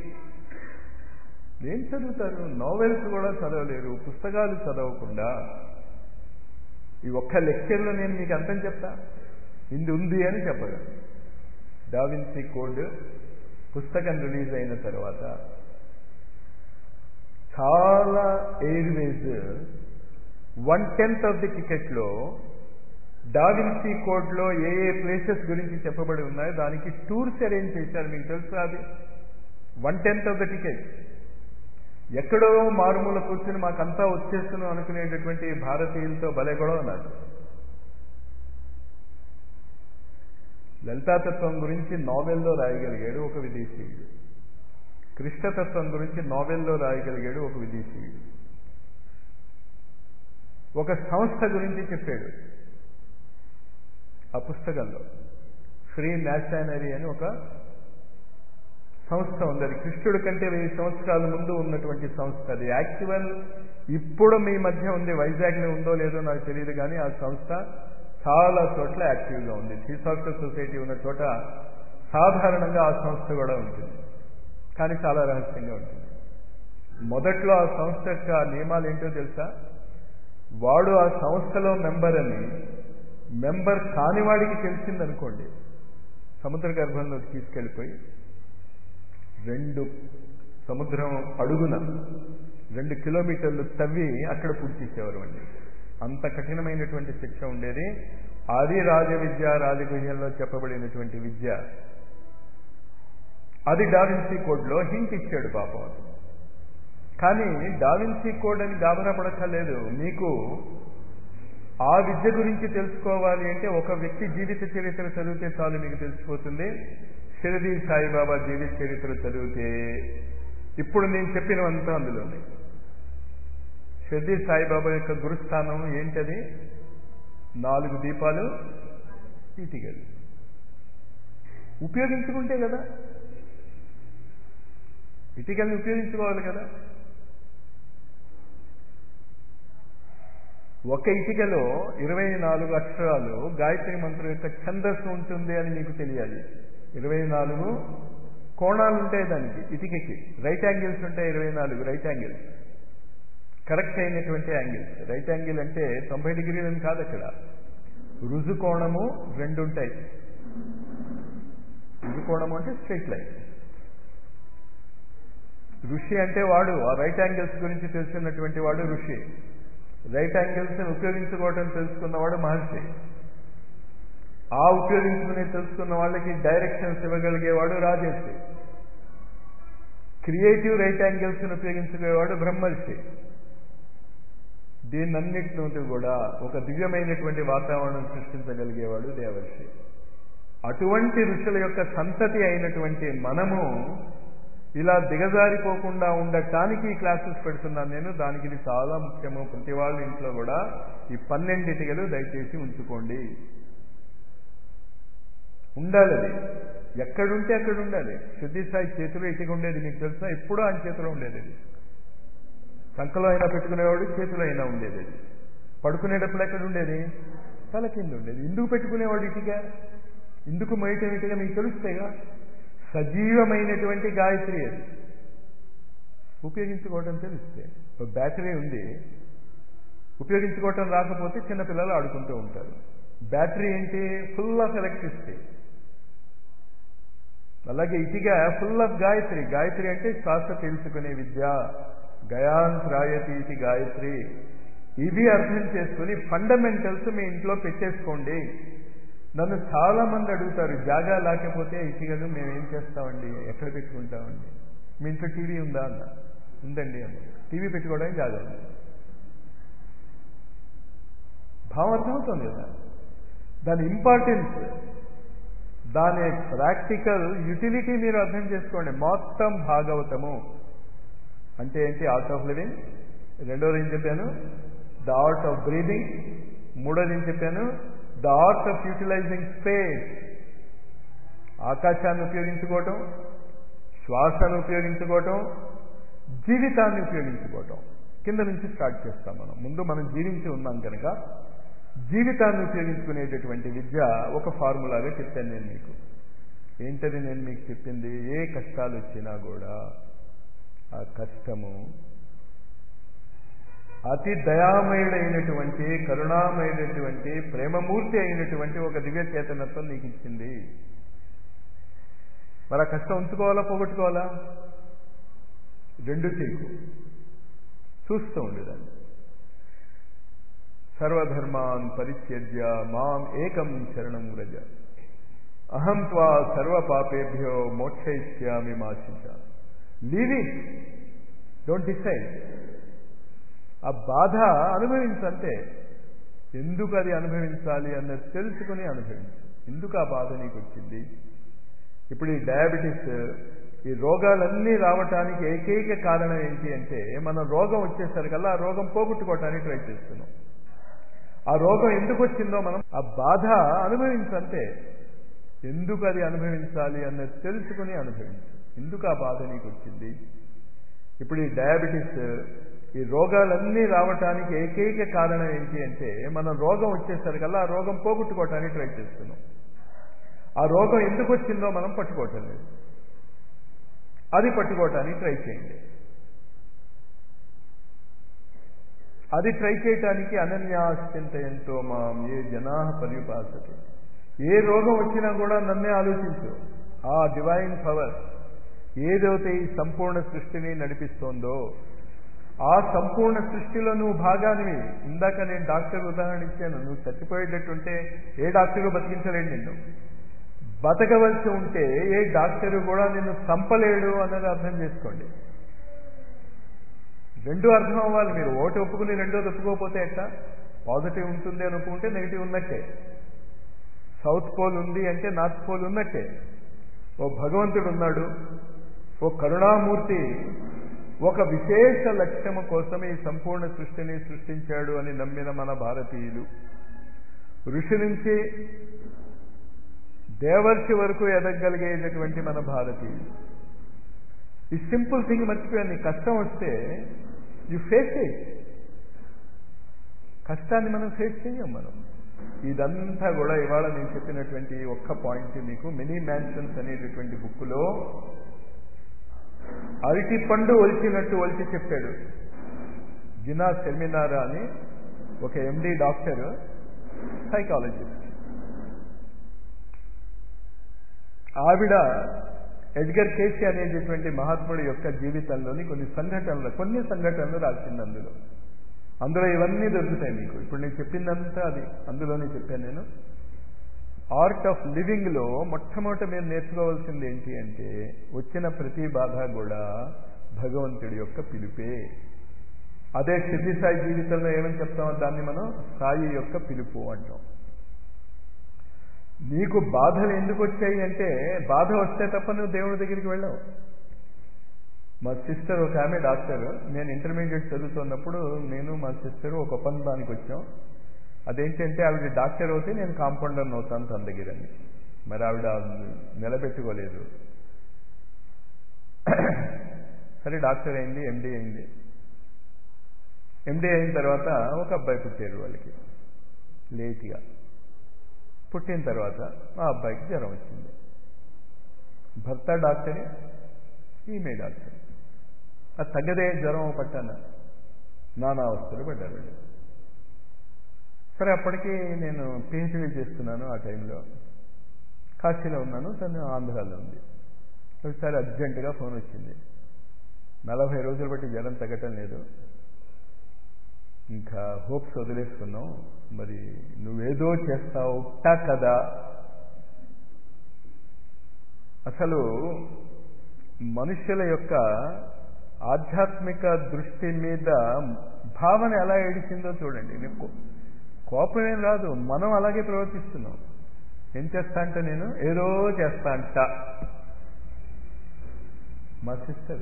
Speaker 1: ఏం చదువుతారు? నోవెల్స్ కూడా చదవలేరు, పుస్తకాలు చదవకుండా. ఈ ఒక్క లెక్చర్లో నేను మీకు అర్థం చెప్తా, ఇది ఉంది అని చెప్పడం. డా విన్సీ కోడ్ పుస్తకం రిలీజ్ అయిన తర్వాత చాలా ఎయిర్వేస్ 1/10 ఆఫ్ ది టికెట్లో డా విన్సీ కోడ్లో ఏ ఏ ప్లేసెస్ గురించి చెప్పబడి ఉన్నాయో దానికి టూర్స్ అరేంజ్ చేశారు. మీకు తెలుసా? అది 1/10 ఆఫ్ ద టికెట్. ఎక్కడో మారుమూల కూర్చుని మాకంతా వచ్చేస్తున్నాం అనుకునేటటువంటి భారతీయులతో భలే గొడవ నాకు. లలితాతత్వం గురించి నోవెల్లో రాయగలిగాడు ఒక విదేశీయుడు, కృష్ణతత్వం గురించి నోవెల్లో రాయగలిగాడు ఒక విదేశీయుడు. ఒక సంస్థ గురించి చెప్పాడు ఆ పుస్తకంలో. ఫ్రీ మ్యాసనరీ అని ఒక సంస్థ ఉంది. అది కృష్ణుడి కంటే 1000 సంవత్సరాల ముందు ఉన్నటువంటి సంస్థ. అది యాక్చువల్ ఇప్పుడు మీ మధ్య ఉంది, వైజాగ్లో ఉందో లేదో నాకు తెలియదు, కానీ ఆ సంస్థ చాలా చోట్ల యాక్టివ్గా ఉంది. థియోసాఫికల్ సొసైటీ ఉన్న చోట సాధారణంగా ఆ సంస్థ కూడా ఉంటుంది, కానీ చాలా రహస్యంగా ఉంటుంది. మొదట్లో ఆ సంస్థ యొక్క నియమాలు ఏంటో తెలుసా? వాడు ఆ సంస్థలో మెంబర్ అని మెంబర్ కానివాడికి తెలిసిందనుకోండి, సముద్ర గర్భంలోకి తీసుకెళ్ళిపోయి 2 సముద్రం అడుగున 2 కిలోమీటర్లు తవ్వి అక్కడ పూడ్చేసేవారు అండి. అంత కఠినమైనటువంటి శిక్ష ఉండేది. ఆది రాజ విద్య, రాజగుహ్యంలో చెప్పబడినటువంటి విద్య. అది డావిన్సీ కోడ్లో హింట్ ఇచ్చాడు పాపం అది. కానీ డావిన్సీ కోడ్ అని గాబరా పడక్కర్లేదు. మీకు ఆ విద్య గురించి తెలుసుకోవాలి అంటే ఒక వ్యక్తి జీవిత చరిత్ర చదివితే చాలు, మీకు తెలిసిపోతుంది. షిరిడి సాయిబాబా జీవిత చరిత్ర చదివితే ఇప్పుడు నేను చెప్పినవంతా అందులోనే. షిరిడి సాయిబాబా యొక్క గురుస్థానం ఏంటది? 4 దీపాలు, ఇటికలు. ఉపయోగించుకుంటే కదా, ఇటికల్ని ఉపయోగించుకోవాలి కదా. ఒక ఇటికలో 24 అక్షరాలు గాయత్రి మంత్రం యొక్క ఛందస్సు ఉంటుంది అని మీకు తెలియాలి. 24 కోణాలు ఉంటాయి దానికి, ఇటికకి రైట్ యాంగిల్స్ ఉంటాయి. 24 రైట్ యాంగిల్స్, కరెక్ట్ అయినటువంటి యాంగిల్స్. రైట్ యాంగిల్ అంటే 90 డిగ్రీలని కాదు, అక్కడ రుజు కోణము 2 ఉంటాయి. రుజు కోణము అంటే స్ట్రైట్ లైన్. ఋషి అంటే వాడు ఆ రైట్ యాంగిల్స్ గురించి తెలుసుకున్నటువంటి వాడు ఋషి. రైట్ యాంగిల్స్ ఉపయోగించుకోవడం తెలుసుకున్నవాడు మహర్షి. ఆ ఉపయోగించుకుని తెలుసుకున్న వాళ్ళకి డైరెక్షన్స్ ఇవ్వగలిగేవాడు రాజర్షి. క్రియేటివ్ రైట్ యాంగిల్స్ ఉపయోగించుకునేవాడు బ్రహ్మర్షి. దీన్నన్నిటి కూడా ఒక దివ్యమైనటువంటి వాతావరణం సృష్టించగలిగేవాడు దేవర్షి. అటువంటి ఋషుల యొక్క సంతతి అయినటువంటి మనము ఇలా దిగజారిపోకుండా ఉండటానికి ఈ క్లాసెస్ పెడుతున్నాను నేను. దానికి ఇది చాలా ముఖ్యము. ప్రతి వాళ్ళ ఇంట్లో కూడా ఈ 12 ఇటికలు దయచేసి ఉంచుకోండి. ఉండాలి, అది ఎక్కడుంటే అక్కడ ఉండాలి. షిరిడి సాయి చేతిలో ఇటుక ఉండేది మీకు తెలుసా? ఎప్పుడూ ఆయన చేతిలో ఉండేది. అది సంకలో అయినా పెట్టుకునేవాడు, చేతిలో అయినా ఉండేది. అది పడుకునేటప్పుడు ఎక్కడ ఉండేది? తల కింద ఉండేది. ఎందుకు పెట్టుకునేవాడు ఇటుక? ఎందుకు మొయటం ఇటుక మీకు తెలుస్తాయిగా. సజీవమైనటువంటి గాయత్రి అది, ఉపయోగించుకోవటం తెలిస్తే. బ్యాటరీ ఉంది, ఉపయోగించుకోవటం రాకపోతే చిన్నపిల్లలు ఆడుకుంటూ ఉంటారు. బ్యాటరీ ఏంటి? Full of electricity. అలాగే ఇటుక ఫుల్ ఆఫ్ గాయత్రి. గాయత్రి అంటే శ్వాస తెలుసుకునే విద్య. గయాంత్రాయతి ఇది గాయత్రి. ఇవి అర్థం చేసుకుని ఫండమెంటల్స్ మీ ఇంట్లో పెట్టేసుకోండి. నన్ను చాలా మంది అడుగుతారు, జాగా లేకపోతే ఇటుకలు మేము ఏం చేస్తామండి, ఎక్కడ పెట్టుకుంటామండి? మీ ఇంట్లో టీవీ ఉందా అన్న? ఉందండి అన్న. టీవీ పెట్టుకోవడానికి జాగా ఉంది. భావం అర్థమవుతుంది కదా, దాని ఇంపార్టెన్స్, దాని ప్రాక్టికల్ యూటిలిటీ మీరు అర్థం చేసుకోండి. మొత్తం భాగవతము అంటే ఏంటి? Art of living. రెండోది ఏం చెప్పాను? The art of breathing. మూడోది ఏం చెప్పాను? The art of utilising space. ఆకాశాన్ని ఉపయోగించుకోవటం, శ్వాసను ఉపయోగించుకోవటం, జీవితాన్ని ఉపయోగించుకోవటం. కింద నుంచి స్టార్ట్ చేస్తాం మనం. ముందు మనం జీవించి ఉన్నాం కనుక జీవితాన్ని ఉపయోగించుకునేటటువంటి విద్య ఒక ఫార్ములాగా చెప్పాను నేను మీకు. ఏంటది నేను మీకు చెప్పింది? ఏ కష్టాలు వచ్చినా కూడా ఆ కష్టము అతి దయామయుడైనటువంటి, కరుణామయుడైనటువంటి, ప్రేమమూర్తి అయినటువంటి ఒక దివ్య చేతనత్వం నీకు ఇచ్చింది. మరి ఆ కష్టం ఉంచుకోవాలా, పోగొట్టుకోవాలా? రెండు చేయకు, చూస్తూ ఉండేదాన్ని. సర్వధర్మాన్ పరిత్యజ్య మాం ఏకం శరణం వ్రజ అహం త్వా సర్వ పాపేభ్యో మోక్షయిష్యామి మా శిష. Leave it, don't decide. ఆ బాధ అనుభవించంతే. ఎందుకు అది అనుభవించాలి అన్నది తెలుసుకుని అనుభవించు. ఎందుకు ఆ బాధ నీకు వచ్చింది? ఇప్పుడు ఈ డయాబెటీస్, ఈ రోగాలన్నీ రావటానికి ఏకైక కారణం ఏంటి అంటే, మనం రోగం వచ్చేసరికల్లా ఆ రోగం పోగొట్టుకోవటానికి ట్రై చేస్తున్నాం. ఆ రోగం ఎందుకు వచ్చిందో మనం ఆ బాధ అనుభవించంతే. ఎందుకు అది అనుభవించాలి అన్నది తెలుసుకుని అనుభవించు. ఎందుకు ఆ బాధ నీకు వచ్చింది? ఇప్పుడు ఈ డయాబెటీస్, ఈ రోగాలన్నీ రావటానికి ఏకైక కారణం ఏంటి అంటే మనం రోగం వచ్చేసరికల్లా ఆ రోగం పోగొట్టుకోవటానికి ట్రై చేస్తున్నాం. ఆ రోగం ఎందుకు వచ్చిందో మనం పట్టుకోవటం లేదు. అది పట్టుకోవటానికి ట్రై చేయండి. అది ట్రై చేయటానికి అనన్యాశ్చింతయంతో మాం ఏ జనా పర్యుపాసతే. ఏ రోగం వచ్చినా కూడా నన్నే ఆలోచించు. ఆ డివైన్ పవర్ ఏదైతే ఈ సంపూర్ణ సృష్టిని నడిపిస్తోందో ఆ సంపూర్ణ సృష్టిలో నువ్వు భాగానివి. ఇందాక నేను డాక్టర్ ఉదాహరణ ఇచ్చాను. నువ్వు చచ్చిపోయేటట్టుంటే ఏ డాక్టరు బతికించలేడు నిన్ను. బతకవలసి ఉంటే ఏ డాక్టరు కూడా నిన్ను చంపలేడు అన్నది అర్థం చేసుకోండి. రెండూ అర్థం అవ్వాలి. మీరు ఒకటి ఒప్పుకుని రెండోది ఒప్పుకోకపోతే ఎట్లా? పాజిటివ్ ఉంటుంది అని ఒప్పుకుంటే నెగిటివ్ ఉన్నట్టే. సౌత్ పోల్ ఉంది అంటే నార్త్ పోల్ ఉన్నట్టే. ఓ భగవంతుడు ఉన్నాడు, ఓ కరుణామూర్తి ఒక విశేష లక్ష్యము కోసం ఈ సంపూర్ణ సృష్టిని సృష్టించాడు అని నమ్మిన మన భారతీయులు, ఋషి నుంచి దేవర్షి వరకు ఎదగగలిగేటటువంటి మన భారతీయులు, ఈ సింపుల్ థింగ్ మర్చిపోయాను. నీ కష్టం వస్తే యు ఫేస్ ఇట్. కష్టాన్ని మనం ఫేస్ చేయం. మనం ఇదంతా కూడా ఇవాళ నేను చెప్పినటువంటి ఒక్క పాయింట్ మీకు మినీ మ్యాన్షన్స్ అనేటటువంటి బుక్లో అరటి పండు ఒలిచినట్టు ఒలిచి చెప్పాడు. జినా సెమినారా అని ఒక ఎండి డాక్టర్, సైకాలజిస్ట్. ఆవిడ ఎడ్గర్ కేసీ అనేటటువంటి మహాత్ముడి యొక్క జీవితంలోని కొన్ని సంఘటనలు రాసింది. అందులో ఇవన్నీ దొరుకుతాయి మీకు. ఇప్పుడు నేను చెప్పిందంతా అది అందులోనే చెప్పాను నేను. ఆర్ట్ ఆఫ్ లివింగ్లో మొట్టమొదట మీరు నేర్చుకోవాల్సింది ఏంటి అంటే వచ్చిన ప్రతి బాధ కూడా భగవంతుడి యొక్క పిలుపే. అదే సిద్ధి సాయి జీవితంలో ఏమని చెప్తామో దాన్ని మనం సాయి యొక్క పిలుపు అంటాం. నీకు బాధలు ఎందుకు వచ్చాయి అంటే బాధ వస్తే తప్ప నువ్వు దేవుడి దగ్గరికి వెళ్ళావు. మా సిస్టర్ ఒక ఆమె డాక్టర్. నేను ఇంటర్మీడియట్ చదువుతున్నప్పుడు నేను మా సిస్టర్ ఒక ఒప్పందానికి వచ్చాం. అదేంటంటే ఆవిడ డాక్టర్ అవుతే నేను కాంపౌండర్ని అవుతాను తన దగ్గరని. మరి ఆవిడ నిలబెట్టుకోలేదు. సరే డాక్టర్ అయింది, ఎండి అయింది. ఎండి అయిన తర్వాత ఒక అబ్బాయి పుట్టారు వాళ్ళకి లేట్గా. పుట్టిన తర్వాత ఆ అబ్బాయికి జ్వరం వచ్చింది. భర్త డాక్టరే, ఈమె డాక్టర్. అది తగ్గదే జ్వరం పట్టాన నానా అవస్థలు పడ్డారు. సరే అప్పటికి నేను పిహెచ్డీ చేస్తున్నాను. ఆ టైంలో కాశీలో ఉన్నాను, తను ఆంధ్రాలో ఉంది. ఒకసారి అర్జెంటుగా ఫోన్ వచ్చింది. 40 రోజులు బట్టి జ్వరం తగ్గటం లేదు, ఇంకా హోప్స్ వదిలేసుకున్నాం, మరి నువ్వేదో చేస్తావుట కదా. అసలు మనుషుల యొక్క ఆధ్యాత్మిక దృష్టి మీద భావన ఎలా ఏడిచిందో చూడండి. మీకు కోపం ఏం రాదు, మనం అలాగే ప్రవర్తిస్తున్నాం. ఏం చేస్తా అంటే నేను ఏదో చేస్తా అంట. మా సిస్టర్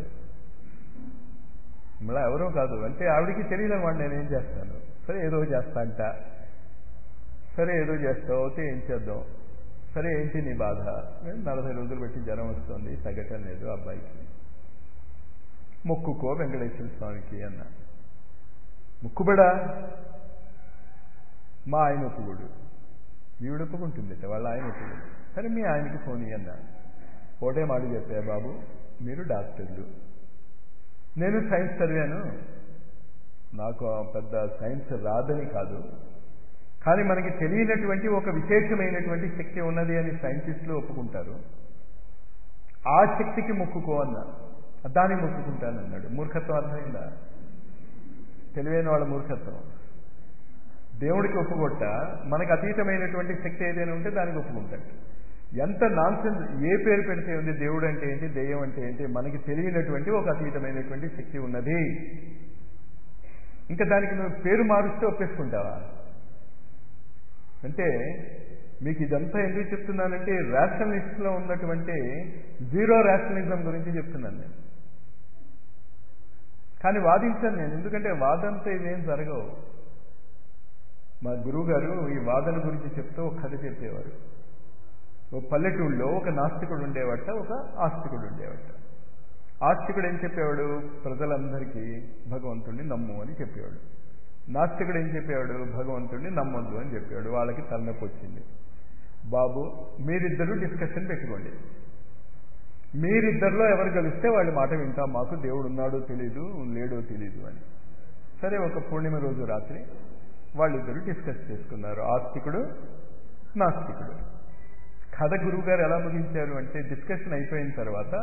Speaker 1: మళ్ళీ ఎవరో కాదు అంటే ఆవిడికి తెలియదన్నమాట నేనేం చేస్తాను. సరే ఏదో చేస్తా అంట. సరే ఏదో చేస్తావు అయితే ఏం చేద్దాం. సరే ఏంటి నీ బాధ? 40 రోజులు బట్టి జ్వరం వస్తుంది, తగ్గటం లేదు అబ్బాయికి. మొక్కుకో వెంకటేశ్వర స్వామికి అన్న. మొక్కుబడా? మా ఆయన ఒప్పుకోడు. ఈవిడ ఒప్పుకుంటుంది, వాళ్ళ ఆయన ఒప్పుకోడు. సరే మీ ఆయనకి ఫోన్ ఇయ్యన్నా. ఒకటే మాట చెప్పా, బాబు మీరు డాక్టర్లు, నేను సైన్స్ చదివాను, నాకు పెద్ద సైన్స్ రాదని కాదు, కానీ మనకి తెలియనటువంటి ఒక విశేషమైనటువంటి శక్తి ఉన్నది అని సైంటిస్టులు ఒప్పుకుంటారు. ఆ శక్తికి మొక్కుకో అన్నా. దానికి మొక్కుకుంటానన్నాడు. మూర్ఖత్వం అర్థమైందా? తెలివైన వాళ్ళ మూర్ఖత్వం. దేవుడికి ఒప్పుకొట్ట, మనకు అతీతమైనటువంటి శక్తి ఏదైనా ఉంటే దానికి ఒప్పుకుంటాడు. ఎంత నాన్సెన్స్! ఏ పేరు పెడితే ఉంది? దేవుడు అంటే ఏంటి, దెయ్యం అంటే ఏంటి? మనకి తెలియనటువంటి ఒక అతీతమైనటువంటి శక్తి ఉన్నది. ఇంకా దానికి నువ్వు పేరు మారుస్తే ఒప్పేసుకుంటావా? అంటే మీకు ఇదంతా ఎందుకు చెప్తున్నానంటే రేషనలిస్ట్లో ఉన్నటువంటి జీరో రేషనలిజం గురించి చెప్తున్నాను నేను. కానీ వాదించాను నేను, ఎందుకంటే వాదంతో ఇవేం జరగవు. మా గురువు గారు ఈ వాదన గురించి చెప్తూ ఒక కథ చెప్పేవారు. ఒక పల్లెటూళ్ళలో ఒక నాస్తికుడు ఉండేవట, ఒక ఆస్తికుడు ఉండేవట. ఆస్తికుడు ఏం చెప్పేవాడు? ప్రజలందరికీ భగవంతుడిని నమ్ము అని చెప్పేవాడు. నాస్తికుడు ఏం చెప్పేవాడు? భగవంతుడిని నమ్మొద్దు అని చెప్పేవాడు. వాళ్ళకి తలనొప్పి వచ్చింది. బాబు, మీరిద్దరూ డిస్కషన్ పెట్టుకోండి, మీరిద్దరిలో ఎవరు కలిస్తే వాళ్ళ మాట వింటాం, మాకు దేవుడు ఉన్నాడో తెలీదు లేడో తెలీదు అని. సరే, ఒక పూర్ణిమ రోజు రాత్రి వాళ్ళిద్దరూ డిస్కస్ చేసుకున్నారు, ఆస్తికుడు నాస్తికుడు. కథ గురువు గారు ఎలా ముగించారు అంటే, డిస్కషన్ అయిపోయిన తర్వాత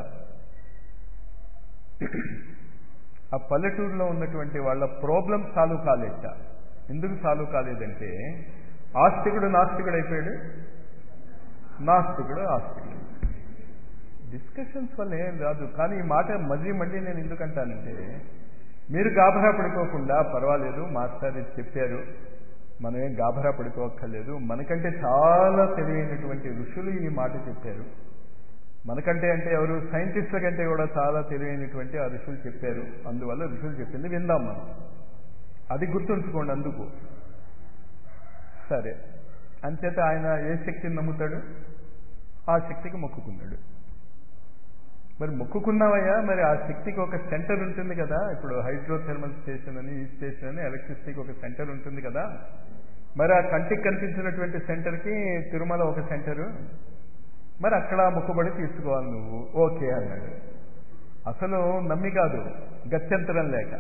Speaker 1: ఆ పల్లెటూరులో ఉన్నటువంటి వాళ్ళ ప్రాబ్లం సాల్వ్ కాలేట. ఎందుకు సాల్వ్ కాలేదంటే, ఆస్తికుడు నాస్తికుడు అయిపోయాడు, నాస్తికుడు ఆస్తికుడు. డిస్కషన్స్ వల్ల ఏం రాదు. కానీ ఈ మాట మళ్ళీ నేను ఎందుకంటానంటే, మీరు గాభరా పడిపోకుండా, పర్వాలేదు మాస్టర్ ఇది చెప్పారు, మనం ఏం గాభరా పడిపోక్కర్లేదు, మనకంటే చాలా తెలియనటువంటి ఋషులు ఈ మాట చెప్పారు. మనకంటే అంటే ఎవరు? సైంటిస్టుల కంటే కూడా చాలా తెలివైనటువంటి ఆ ఋషులు చెప్పారు. అందువల్ల ఋషులు చెప్పింది విందాం మనం. అది గుర్తుంచుకోండి. అందుకు సరే, అంచేత ఆయన ఏ శక్తిని నమ్ముతాడు? ఆ శక్తికి మొక్కుకున్నాడు. మరి మొక్కుకున్నావయ్యా, మరి ఆ శక్తికి ఒక సెంటర్ ఉంటుంది కదా. ఇప్పుడు హైడ్రోథెర్మల్ స్టేషన్ అని, ఈ స్టేషన్ అని, ఎలక్ట్రిసిటీకి ఒక సెంటర్ ఉంటుంది కదా. మరి ఆ కంటికి కనిపించినటువంటి సెంటర్కి తిరుమల ఒక సెంటరు, మరి అక్కడ మొక్కుబడి తీసుకోవాలి నువ్వు. ఓకే అన్నాడు. అసలు నమ్మి కాదు, గత్యంతరం లేక.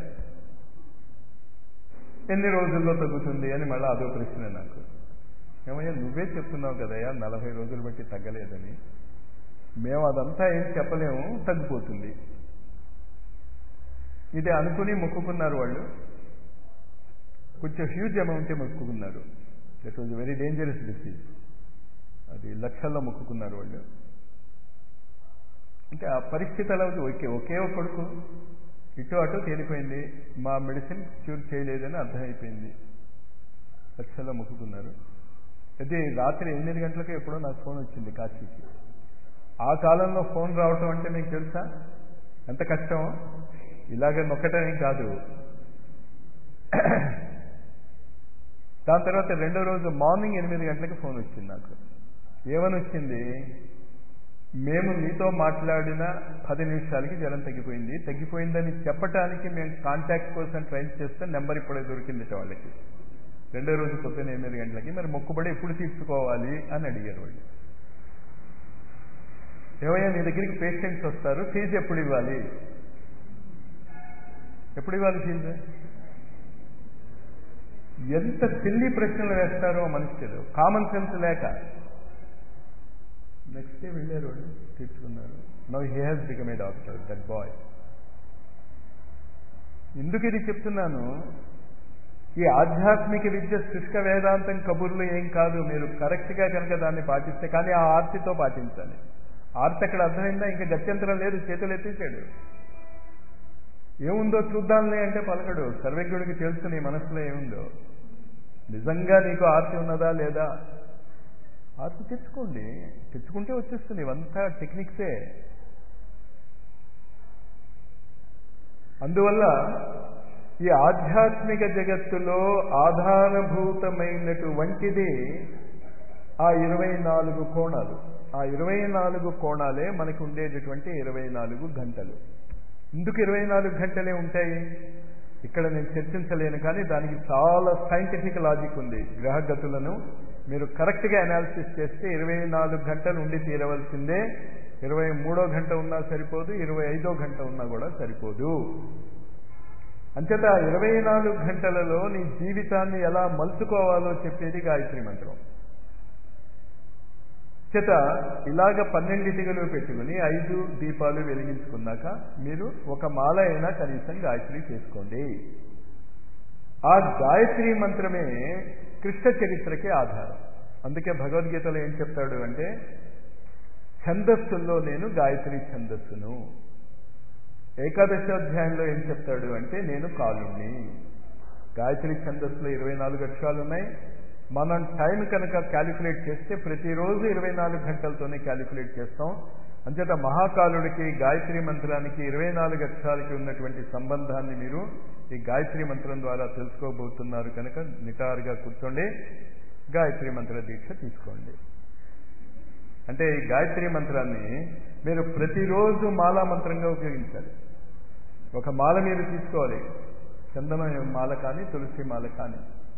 Speaker 1: ఎన్ని రోజుల్లో తగ్గుతుంది అని మళ్ళీ అదో ప్రశ్న నాకు. ఏమయ్యా, నువ్వే చెప్తున్నావు కదయ్యా 40 రోజులు బట్టి తగ్గలేదని. మేము అదంతా ఏం చెప్పలేము, తగ్గిపోతుంది. ఇది అనుకుని మొక్కుకున్నారు వాళ్ళు. కొంచెం హ్యూజ్ అమౌంటే మొక్కుకున్నారు. That was very dangerous disease. అది లక్షల్లో మొక్కుకున్నారు వాళ్ళు. అంటే ఆ పరిస్థితి అలా ఒకే ఒక కొడుకు ఇటు అటు తేలిపోయింది. మా మెడిసిన్ క్యూర్ చేయలేదని అర్థమైపోయింది. లక్షల్లో మొక్కుకున్నారు. అది రాత్రి 8 గంటలకు ఎప్పుడో నాకు ఫోన్ వచ్చింది కాశీకి. ఆ కాలంలో ఫోన్ రావటం అంటే మీకు తెలుసా ఎంత కష్టమో. ఇలాగ నొక్కటమేం కాదు. దాని తర్వాత రెండో రోజు మార్నింగ్ 8 గంటలకు ఫోన్ వచ్చింది నాకు. ఏమని వచ్చింది? మేము మీతో మాట్లాడిన 10 నిమిషాలకి జ్వరం తగ్గిపోయిందని చెప్పటానికి మేము కాంటాక్ట్ కోసం ట్రై చేస్తే నెంబర్ ఇప్పుడే దొరికిందిట వాళ్ళకి. రెండో రోజు పొద్దున్న 8 గంటలకి. మరి మొక్కుబడి ఎప్పుడు తీర్చుకోవాలి అని అడిగారు వాళ్ళు. ఏమయ్యా, నీ దగ్గరికి పేషెంట్స్ వస్తారు, ఫీజు ఎప్పుడు ఇవ్వాలి? ఫీజు? ఎంత సిల్లీ ప్రశ్నలు వేస్తారో మనుషులు, కామన్ సెన్స్ లేక. నెక్స్ట్ డే వెళ్ళారు వాళ్ళు, తీర్చుకున్నారు. Now he has become a doctor, that boy. ఎందుకు ఇది చెప్తున్నాను? ఈ ఆధ్యాత్మిక విద్య శుష్క వేదాంతం కబుర్లు ఏం కాదు. మీరు కరెక్ట్గా కనుక దాన్ని పాటిస్తే, కానీ ఆ ఆర్తితో పాటించాలి. ఆర్తి అక్కడ అర్థమైందా? ఇంకా గత్యంతరం లేదు, చేతులు ఎత్తేసాడు. ఏముందో చూద్దాంలే అంటే పలకడు. సర్వజ్ఞుడికి తెలుసు నీ మనసులో ఏముందో. నిజంగా నీకు ఆర్తి ఉన్నదా లేదా? ఆర్తి తెచ్చుకుంటే వచ్చేస్తుంది. ఇవంతా టెక్నిక్సే. అందువల్ల ఈ ఆధ్యాత్మిక జగత్తులో ఆధారభూతమైనటువంటిది ఆ 24 కోణాలు. ఆ 24 కోణాలే మనకు ఉండేటటువంటి 24 గంటలు. ఎందుకు 24 గంటలే ఉంటాయి? ఇక్కడ నేను చర్చించలేను, కానీ దానికి చాలా సైంటిఫిక్ లాజిక్ ఉంది. గ్రహగతులను మీరు కరెక్ట్గా అనాలిసిస్ చేస్తే 24 గంటలు ఉండి తీరవలసిందే. 23వ గంట ఉన్నా సరిపోదు, 25వ గంట ఉన్నా కూడా సరిపోదు. అంచేత 24 గంటలలో నీ జీవితాన్ని ఎలా మలుచుకోవాలో చెప్పేది గాయత్రి మంత్రం. చేత ఇలాగ 12 ఇటుకలు పెట్టుకుని 5 దీపాలు వెలిగించుకున్నాక మీరు ఒక మాల అయినా కనీసం గాయత్రి చేసుకోండి. ఆ గాయత్రి మంత్రమే కృష్ణ చరిత్రకి ఆధారం. అందుకే భగవద్గీతలో ఏం చెప్తాడు అంటే, ఛందస్సుల్లో నేను గాయత్రి ఛందస్సును. ఏకాదశోధ్యాయంలో ఏం చెప్తాడు అంటే, నేను కాలుణ్ణి. గాయత్రి ఛందస్సులో 24 అక్షరాలు ఉన్నాయి. మనం టైం కనుక క్యాలిక్యులేట్ చేస్తే ప్రతిరోజు 24 గంటలతోనే క్యాలిక్యులేట్ చేస్తాం. అంచేత మహాకాలుడికి గాయత్రి మంత్రానికి 24 అక్షరాలకి ఉన్నటువంటి సంబంధాన్ని మీరు ఈ గాయత్రి మంత్రం ద్వారా తెలుసుకోబోతున్నారు కనుక నిటారుగా కూర్చోండి, గాయత్రి మంత్ర దీక్ష తీసుకోండి. అంటే ఈ గాయత్రి మంత్రాన్ని మీరు ప్రతిరోజు మాలా మంత్రంగా ఉపయోగించాలి. ఒక మాల మీరు తీసుకోవాలి, చందనం మాల కానీ తులసి మాల కానీ.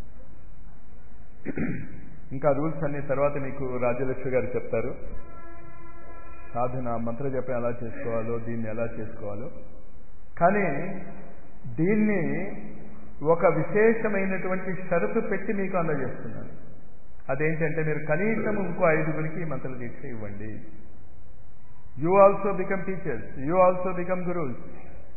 Speaker 1: ఇంకా రూల్స్ అన్ని తర్వాత మీకు రాజ్యలక్ష్మి గారు చెప్తారు. సాధన మంత్ర జపం ఎలా చేసుకోవాలో, దీన్ని ఎలా చేసుకోవాలో. కానీ దీన్ని ఒక విశేషమైనటువంటి షరతు పెట్టి మీకు అందజేస్తున్నాను. అదేంటంటే మీరు కనీసం ఇంకో 5గురికి మంత్ర దీక్ష ఇవ్వండి. You also become teachers, you also become గురువుస్.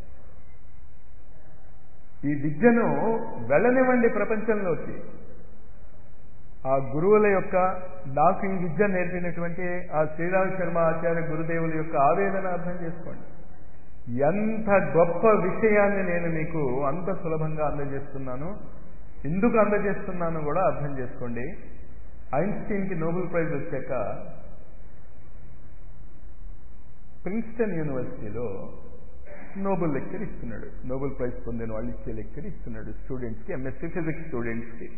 Speaker 1: ఈ విద్యను వెళ్ళనివ్వండి ప్రపంచంలోకి. ఆ గురువుల యొక్క, నాకు ఈ విద్య నేర్పినటువంటి ఆ శ్రీరామ శర్మ ఆచార్య గురుదేవుల యొక్క ఆవేదన అర్థం చేసుకోండి. ఎంత గొప్ప విషయాన్ని నేను మీకు అంత సులభంగా అందజేస్తున్నాను. ఎందుకు అందజేస్తున్నాను కూడా అర్థం చేసుకోండి. ఐన్స్టీన్కి నోబెల్ ప్రైజ్ వచ్చాక ప్రిన్స్టన్ యూనివర్సిటీలో నోబెల్ లెక్చర్ ఇస్తున్నాడు. నోబెల్ ప్రైజ్ పొందిన వాళ్ళు ఇచ్చే లెక్చర్ ఇస్తున్నాడు స్టూడెంట్స్కి, ఎంఎస్సీ ఫిజిక్స్ స్టూడెంట్స్కి.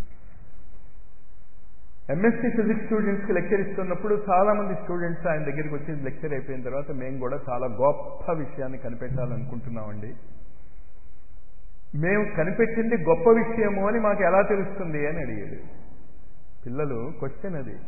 Speaker 1: ఎంఎస్సీ ఫిజిక్స్ స్టూడెంట్స్కి లెక్చర్ ఇస్తున్నప్పుడు చాలామంది స్టూడెంట్స్ ఆయన దగ్గరికి వచ్చి లెక్చర్ అయిపోయిన తర్వాత మేము కూడా చాలా గొప్ప విషయాన్ని కనిపెట్టాలనుకుంటున్నామండి, మేము కనిపెట్టింది గొప్ప విషయము అని మాకు ఎలా తెలుస్తుంది అని అడిగాడు. పిల్లలు క్వశ్చన్ అది.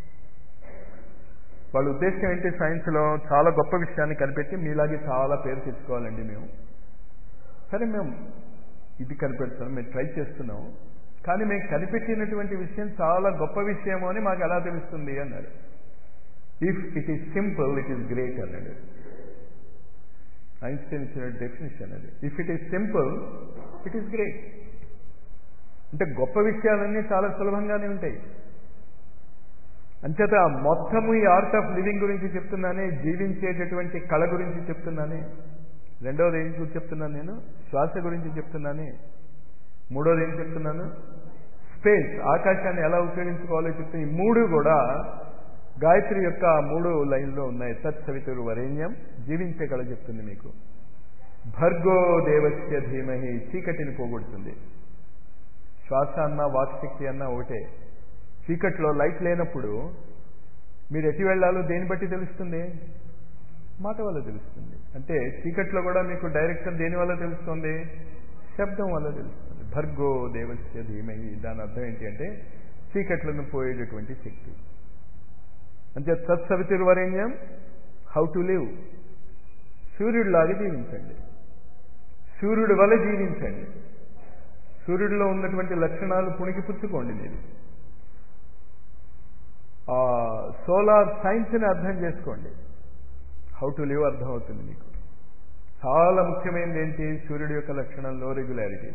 Speaker 1: వాళ్ళ ఉద్దేశం ఏంటి? సైన్స్లో చాలా గొప్ప విషయాన్ని కనిపెట్టి మీలాగే చాలా పేరు తెచ్చుకోవాలండి మేము. సరే, మేము ఇది కనిపెడతాం, మేము ట్రై చేస్తున్నాం, కానీ మేము కనిపెట్టినటువంటి విషయం చాలా గొప్ప విషయము అని మాకు ఎలా తెలుస్తుంది అన్నాడు. If it is simple it is great అన్నాడు. ఐన్స్టీన్ ఇచ్చిన డెఫినేషన్ అది. If it is simple it is great. అంటే గొప్ప విషయాలన్నీ చాలా సులభంగానే ఉంటాయి. అంచేత మొత్తము ఈ ఆర్ట్ ఆఫ్ లివింగ్ గురించి చెప్తున్నానే, జీవించేటటువంటి కళ గురించి చెప్తున్నానే. రెండవది ఏం చెప్తున్నాను నేను? శ్వాస గురించి చెప్తున్నానే. మూడోది ఏం చెప్తున్నాను? స్పేస్, ఆకాశాన్ని ఎలా ఉపయోగించుకోవాలో చెప్తే ఈ మూడు కూడా గాయత్రి యొక్క 3 లైన్లో ఉన్నాయి. తత్సవితుర్ వరేణ్యం, జీవించే కళ చెప్తుంది మీకు. భర్గో దేవస్య ధీమహి, చీకటిని పోగొడుతుంది. శ్వాస అన్నా వాక్శక్తి అన్నా ఒకటే. చీకట్లో లైట్ లేనప్పుడు మీరు ఎటు వెళ్ళాలో దేని బట్టి తెలుస్తుంది? మాట వల్ల తెలుస్తుంది. అంటే చీకట్లో కూడా మీకు డైరెక్షన్ దేని వల్ల తెలుస్తుంది? శబ్దం వల్ల తెలుస్తుంది. భర్గో దేవస్య ధీమహి, దాని అర్థం ఏంటి అంటే చీకట్లను పోయేటటువంటి శక్తి. అంటే తత్సవితుర్వరేణ్యం, హౌ టు లివ్, సూర్యుడిలాగా జీవించండి, సూర్యుడి వల్ల జీవించండి. సూర్యుడిలో ఉన్నటువంటి లక్షణాలు పుణికిపుచ్చుకోండి. మీరు ఆ సోలార్ సైన్స్ని అర్థం చేసుకోండి. హౌ టు లివ్ అర్థమవుతుంది మీకు. చాలా ముఖ్యమైనది ఏంటి? సూర్యుడి యొక్క లక్షణంలో రెగ్యులారిటీ.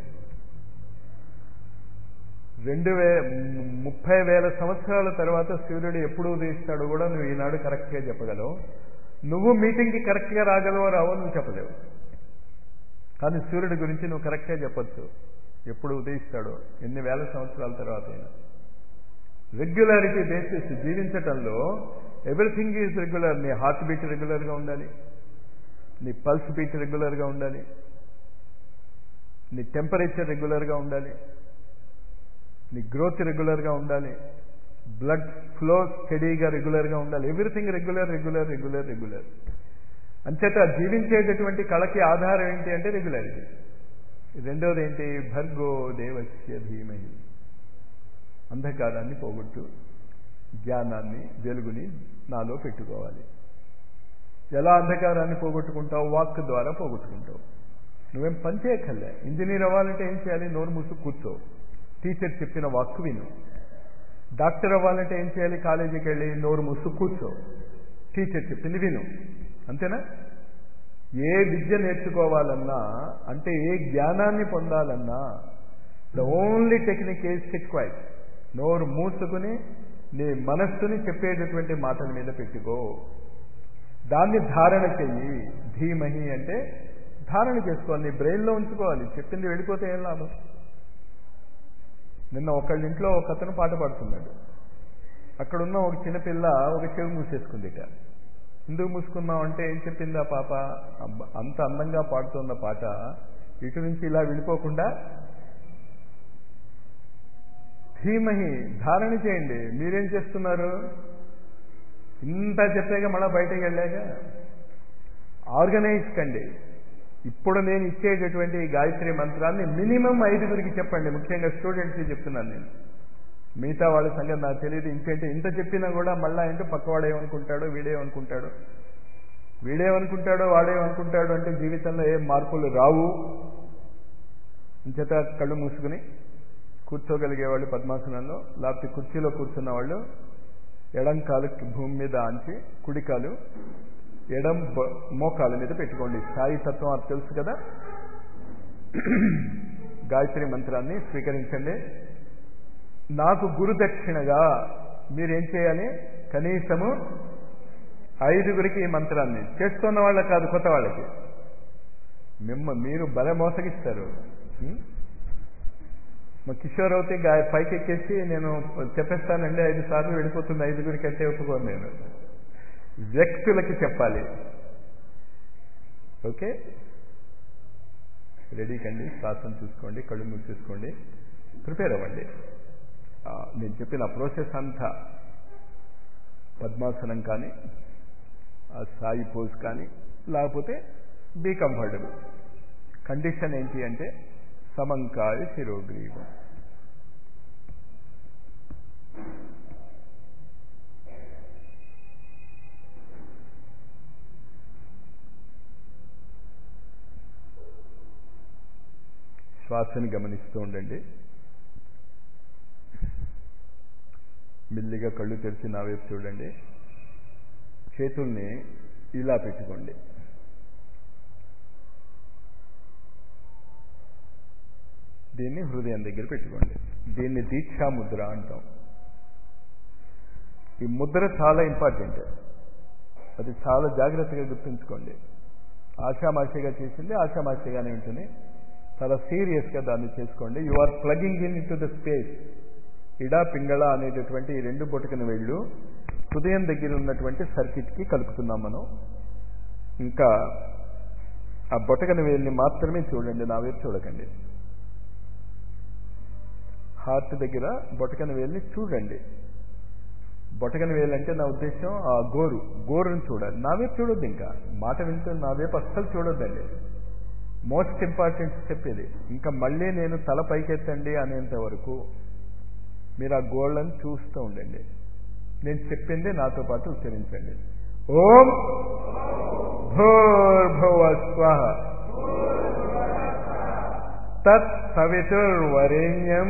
Speaker 1: 30,000 సంవత్సరాల తర్వాత సూర్యుడు ఎప్పుడు ఉదయిస్తాడో కూడా నువ్వు ఈనాడు కరెక్ట్గా చెప్పగలవు. నువ్వు మీటింగ్కి కరెక్ట్గా రాగలవో రావో నువ్వు చెప్పలేవు, కానీ సూర్యుడి గురించి నువ్వు కరెక్ట్గా చెప్పచ్చు. ఎప్పుడు ఉదయిస్తాడో, ఎన్ని వేల సంవత్సరాల తర్వాత అయినా. రెగ్యులారిటీ బేసిస్ జీవించటంలో ఎవ్రీథింగ్ ఈజ్ రెగ్యులర్. నీ హార్ట్ బీట్ రెగ్యులర్గా ఉండాలి, నీ పల్స్ బీట్ రెగ్యులర్గా ఉండాలి, నీ టెంపరేచర్ రెగ్యులర్గా ఉండాలి, నీ గ్రోత్ రెగ్యులర్గా ఉండాలి, బ్లడ్ ఫ్లో స్టడీగా రెగ్యులర్గా ఉండాలి. Everything regular regular regular regular. అంచేత జీవించేటటువంటి కళకి ఆధారం ఏంటి అంటే రెగ్యులారిటీ. రెండవది ఏంటి? భర్గో దేవస్య ధీమహి, అంధకారాన్ని పోగొట్టు, జ్ఞానాన్ని, వెలుగుని నాలో పెట్టుకోవాలి. ఎలా అంధకారాన్ని పోగొట్టుకుంటావు? వాక్ ద్వారా పోగొట్టుకుంటావు. నువ్వేం పని చేయక్కర్లే. ఇంజనీర్ అవ్వాలంటే ఏం చేయాలి? నోరు మూసు కూర్చో, టీచర్ చెప్పిన వాక్ విను. డాక్టర్ అవ్వాలంటే ఏం చేయాలి? కాలేజీకి వెళ్ళి నోరు మూసు కూర్చో, టీచర్ చెప్పింది విను. అంతేనా? ఏ విద్య నేర్చుకోవాలన్నా, అంటే ఏ జ్ఞానాన్ని పొందాలన్నా, the only technique is sit quiet. నోరు మూసుకుని నీ మనస్సుని చెప్పేటటువంటి మాటల మీద పెట్టుకో, దాన్ని ధారణ చెయ్యి. ధీమహి అంటే ధారణ చేసుకోవాలి, నీ బ్రెయిన్లో ఉంచుకోవాలి. చెప్పింది వెళ్ళిపోతే ఏం లాభం? నిన్న ఒకళ్ళ ఇంట్లో ఒక అతను పాట పాడుతున్నాడు. అక్కడున్న ఒక చిన్నపిల్ల ఒక చెవి మూసేసుకుందిట. ఎందుకు మూసుకున్నావు అంటే ఏం చెప్పింది ఆ పాప? అంత అందంగా పాడుతున్న పాట ఇటు నుంచి ఇలా వెళ్ళిపోకుండా ధీమహి, ధారణ చేయండి. మీరేం చేస్తున్నారు? ఇంత చెప్పాక మళ్ళీ బయటకు వెళ్ళాక ఆర్గనైజ్ కండి. ఇప్పుడు నేను ఇచ్చేటటువంటి ఈ గాయత్రి మంత్రాన్ని మినిమం 5గురికి చెప్పండి. ముఖ్యంగా స్టూడెంట్స్కి చెప్తున్నాను నేను. మిగతా వాళ్ళ సంగతి నాకు తెలియదు. ఇంకేంటి ఇంత చెప్పినా కూడా మళ్ళీ ఏంటో పక్కవాడేమనుకుంటాడో వీడేమనుకుంటాడో వాడేమనుకుంటాడో అంటే జీవితంలో ఏం మార్పులు రావు. ఇంచేత కళ్ళు మూసుకుని కూర్చోగలిగేవాళ్ళు పద్మాసనంలో, లేకపోతే కుర్చీలో కూర్చున్న వాళ్ళు ఎడం కాలు భూమి మీద ఆంచి కుడికాలు ఎడం మోకాల మీద పెట్టుకోండి. స్థాయి తత్వం అది తెలుసు కదా. గాయత్రి మంత్రాన్ని స్వీకరించండి. నాకు గురుదక్షిణగా మీరేం చేయాలి? కనీసము 5గురికి ఈ మంత్రాన్ని, చేస్తున్న వాళ్ళకి కాదు, కొత్త వాళ్ళకి. మీరు భలే మోసగిస్తారు. మా కిషోర్ అవుతే పైకి ఎక్కేసి నేను చెప్పేస్తానండి 5 సార్లు వెళ్ళిపోతుంది, 5గురికి అంటే ఒప్పుకోను నేను. వ్యక్తులకి చెప్పాలి. ఓకే, రెడీ కండి. శ్వాసను చూసుకోండి, కళ్ళు మూసేసుకోండి, ప్రిపేర్ అవ్వండి. నేను చెప్పిన ప్రాసెస్ అంతా పద్మాసనం కానీ, సాయి పోజ్ కానీ, లేకపోతే బీ కంఫర్టబుల్. కండిషన్ ఏంటి అంటే సమంకాయ శిరోగ్రీవం. శ్వాసని గమనిస్తూ ఉండండి. మెల్లిగా కళ్ళు తెరిచి నా వైపు చూడండి. చేతుల్ని ఇలా పెట్టుకోండి. దీన్ని హృదయం దగ్గర పెట్టుకోండి. దీన్ని దీక్షా ముద్ర అంటాం. ఈ ముద్ర చాలా ఇంపార్టెంట్. అది చాలా జాగ్రత్తగా గుర్తుంచుకోండి. ఆషామాషిగా చేసింది ఆషామాషిగానే ఉంటుంది. చాలా సీరియస్గా దాన్ని చేసుకోండి. You are plugging into the space. Ida Pingala అనేటటువంటి ఈ 2 బొటకన వేళ్ళు హృదయం దగ్గర ఉన్నటువంటి సర్కిట్కి కలుపుతున్నాం మనం. ఇంకా ఆ బొటకన వేలుని మాత్రమే చూడండి, నా వైపు చూడకండి. హార్ట్ దగ్గర బొటకన వేలుని చూడండి. బొటకన వేలు అంటే నా ఉద్దేశం ఆ గోరుని చూడాలి, నా వైపు చూడొద్దు. ఇంకా మాట వింటూ నా వైపు అస్సలు చూడొద్దండి. మోస్ట్ ఇంపార్టెంట్ స్టెప్ ఇది. ఇంకా మళ్ళీ నేను తల పైకెత్తండి అనేంత వరకు మీరు ఆ గోళ్ళని చూస్తూ ఉండండి. నేను చెప్పింది నాతో పాటు ఉచ్చరించండి. ఓం భూర్భువ స్వః తత్ సవితుర్వరేణ్యం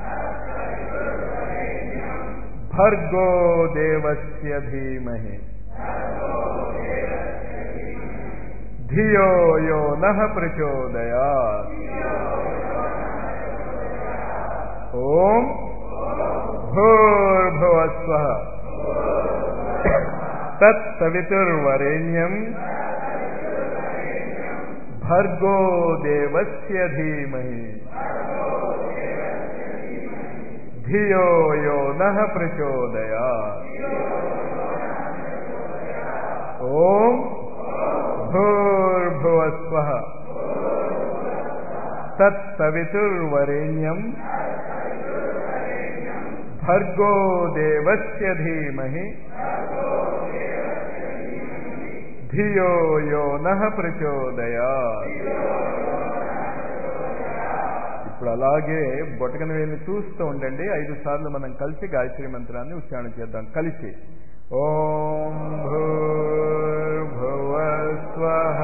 Speaker 1: భర్గో దేవస్య ధీమహి ధియో యో నః ప్రచోదయాత్. ఓం భూర్భువ స్వః తత్ సవితుర్వరేణ్యం భర్గో దేవస్య ధీమహి ధియో యో నః ప్రచోదయాత్. ఓం భూర్భువ స్వః తత్ సవితుర్వరేణ్యం భర్గో దేవస్య ధీమహి ధియో యో నః ప్రచోదయాత్. ఇప్పుడు అలాగే బొటకన వేలుని చూస్తూ ఉండండి. 5 సార్లు మనం కలిసి గాయత్రి మంత్రాన్ని ఉచ్చారణ చేద్దాం కలిసి. ఓం భూర్భువ స్వః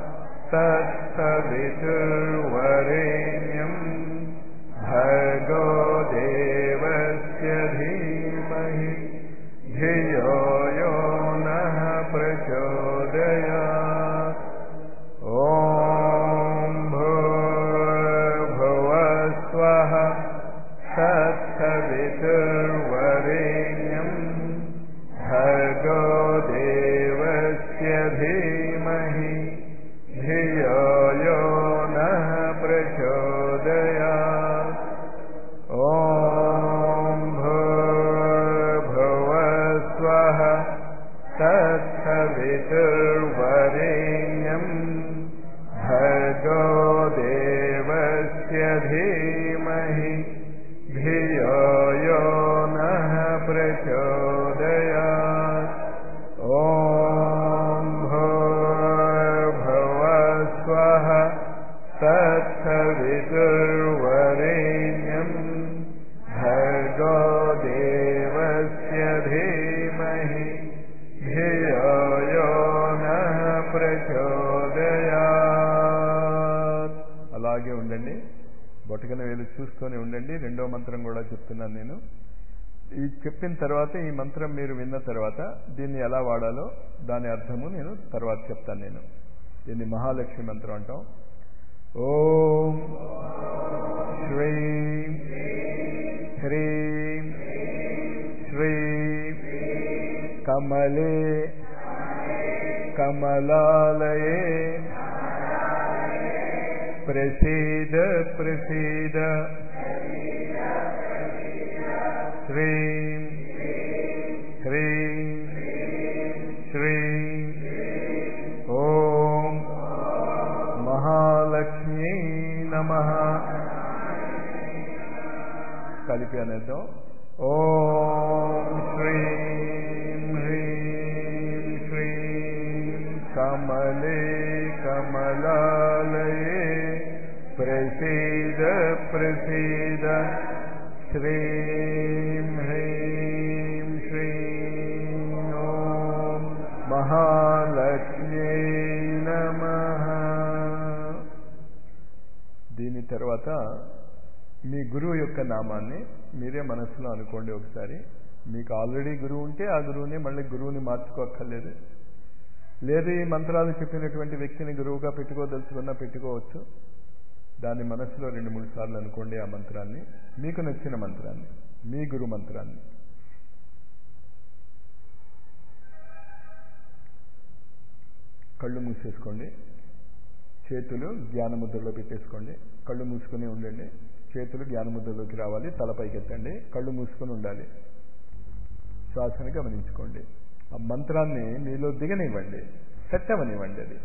Speaker 1: తత్సవితుర్వరేణ్యం భర్గో దేవస్య ధీమహి ధియో యో నః ప్రచోదయాత్. ఓం భూర్భువ స్వః తత్సవితుర్వరేణ్యం భర్గో దేవస్య ధీమహి ధియో యో నః బొటకన వేలు చూస్తూనే ఉండండి. రెండో మంత్రం కూడా చెప్తున్నాను నేను. ఈ చెప్పిన తర్వాత ఈ మంత్రం మీరు విన్న తర్వాత దీన్ని ఎలా వాడాలో దాని అర్థము నేను తర్వాత చెప్తాను. నేను దీన్ని మహాలక్ష్మి మంత్రం అంటాం. ఓం శ్రీం హ్రీం శ్రీం కమలే కమలాలయే ప్రసీద ప్రసీద శ్రీం హ్రీం శ్రీం ఓం మహాలక్ష్మీ నమః. కలిపి అనేద్దాం. ఓం శ్రీం హ్రీం శ్రీం కమలే కమలాలయే ప్రసీద ప్రసీద శ్రీం హ్రీం శ్రీం ఓం మహాలక్ష్మ్యై నమః. దీని తర్వాత మీ గురువు యొక్క నామాన్ని మీరే మనసులో అనుకోండి ఒకసారి. మీకు ఆల్రెడీ గురువు ఉంటే ఆ గురువుని మళ్ళీ గురువుని మార్చుకోక్కర్లేదు. లేదు ఈ మంత్రాలు చెప్పినటువంటి వ్యక్తిని గురువుగా పెట్టుకోదలుచుకున్నా పెట్టుకోవచ్చు. దాన్ని మనసులో 2-3 సార్లు అనుకోండి. ఆ మంత్రాన్ని, మీకు నచ్చిన మంత్రాన్ని, మీ గురు మంత్రాన్ని. కళ్ళు మూసేసుకోండి. చేతులు జ్ఞానముద్రలో పెట్టేసుకోండి. కళ్ళు మూసుకుని ఉండండి. చేతులు జ్ఞానముద్రలోకి రావాలి. తలపైకి ఎత్తండి. కళ్ళు మూసుకొని ఉండాలి. శ్వాసని గమనించుకోండి. ఆ మంత్రాన్ని మీలో దిగనివ్వండి, సెట్ అవ్వనివ్వండి. అది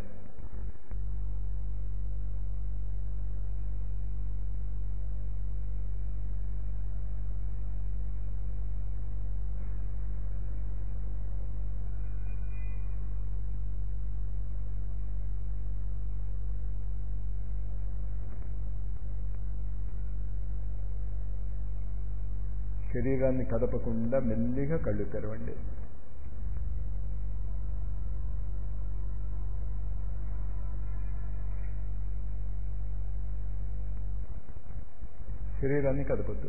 Speaker 1: శరీరాన్ని కదపకుండా మెల్లిగా కళ్ళు తెరవండి. శరీరాన్ని కదపొద్దు.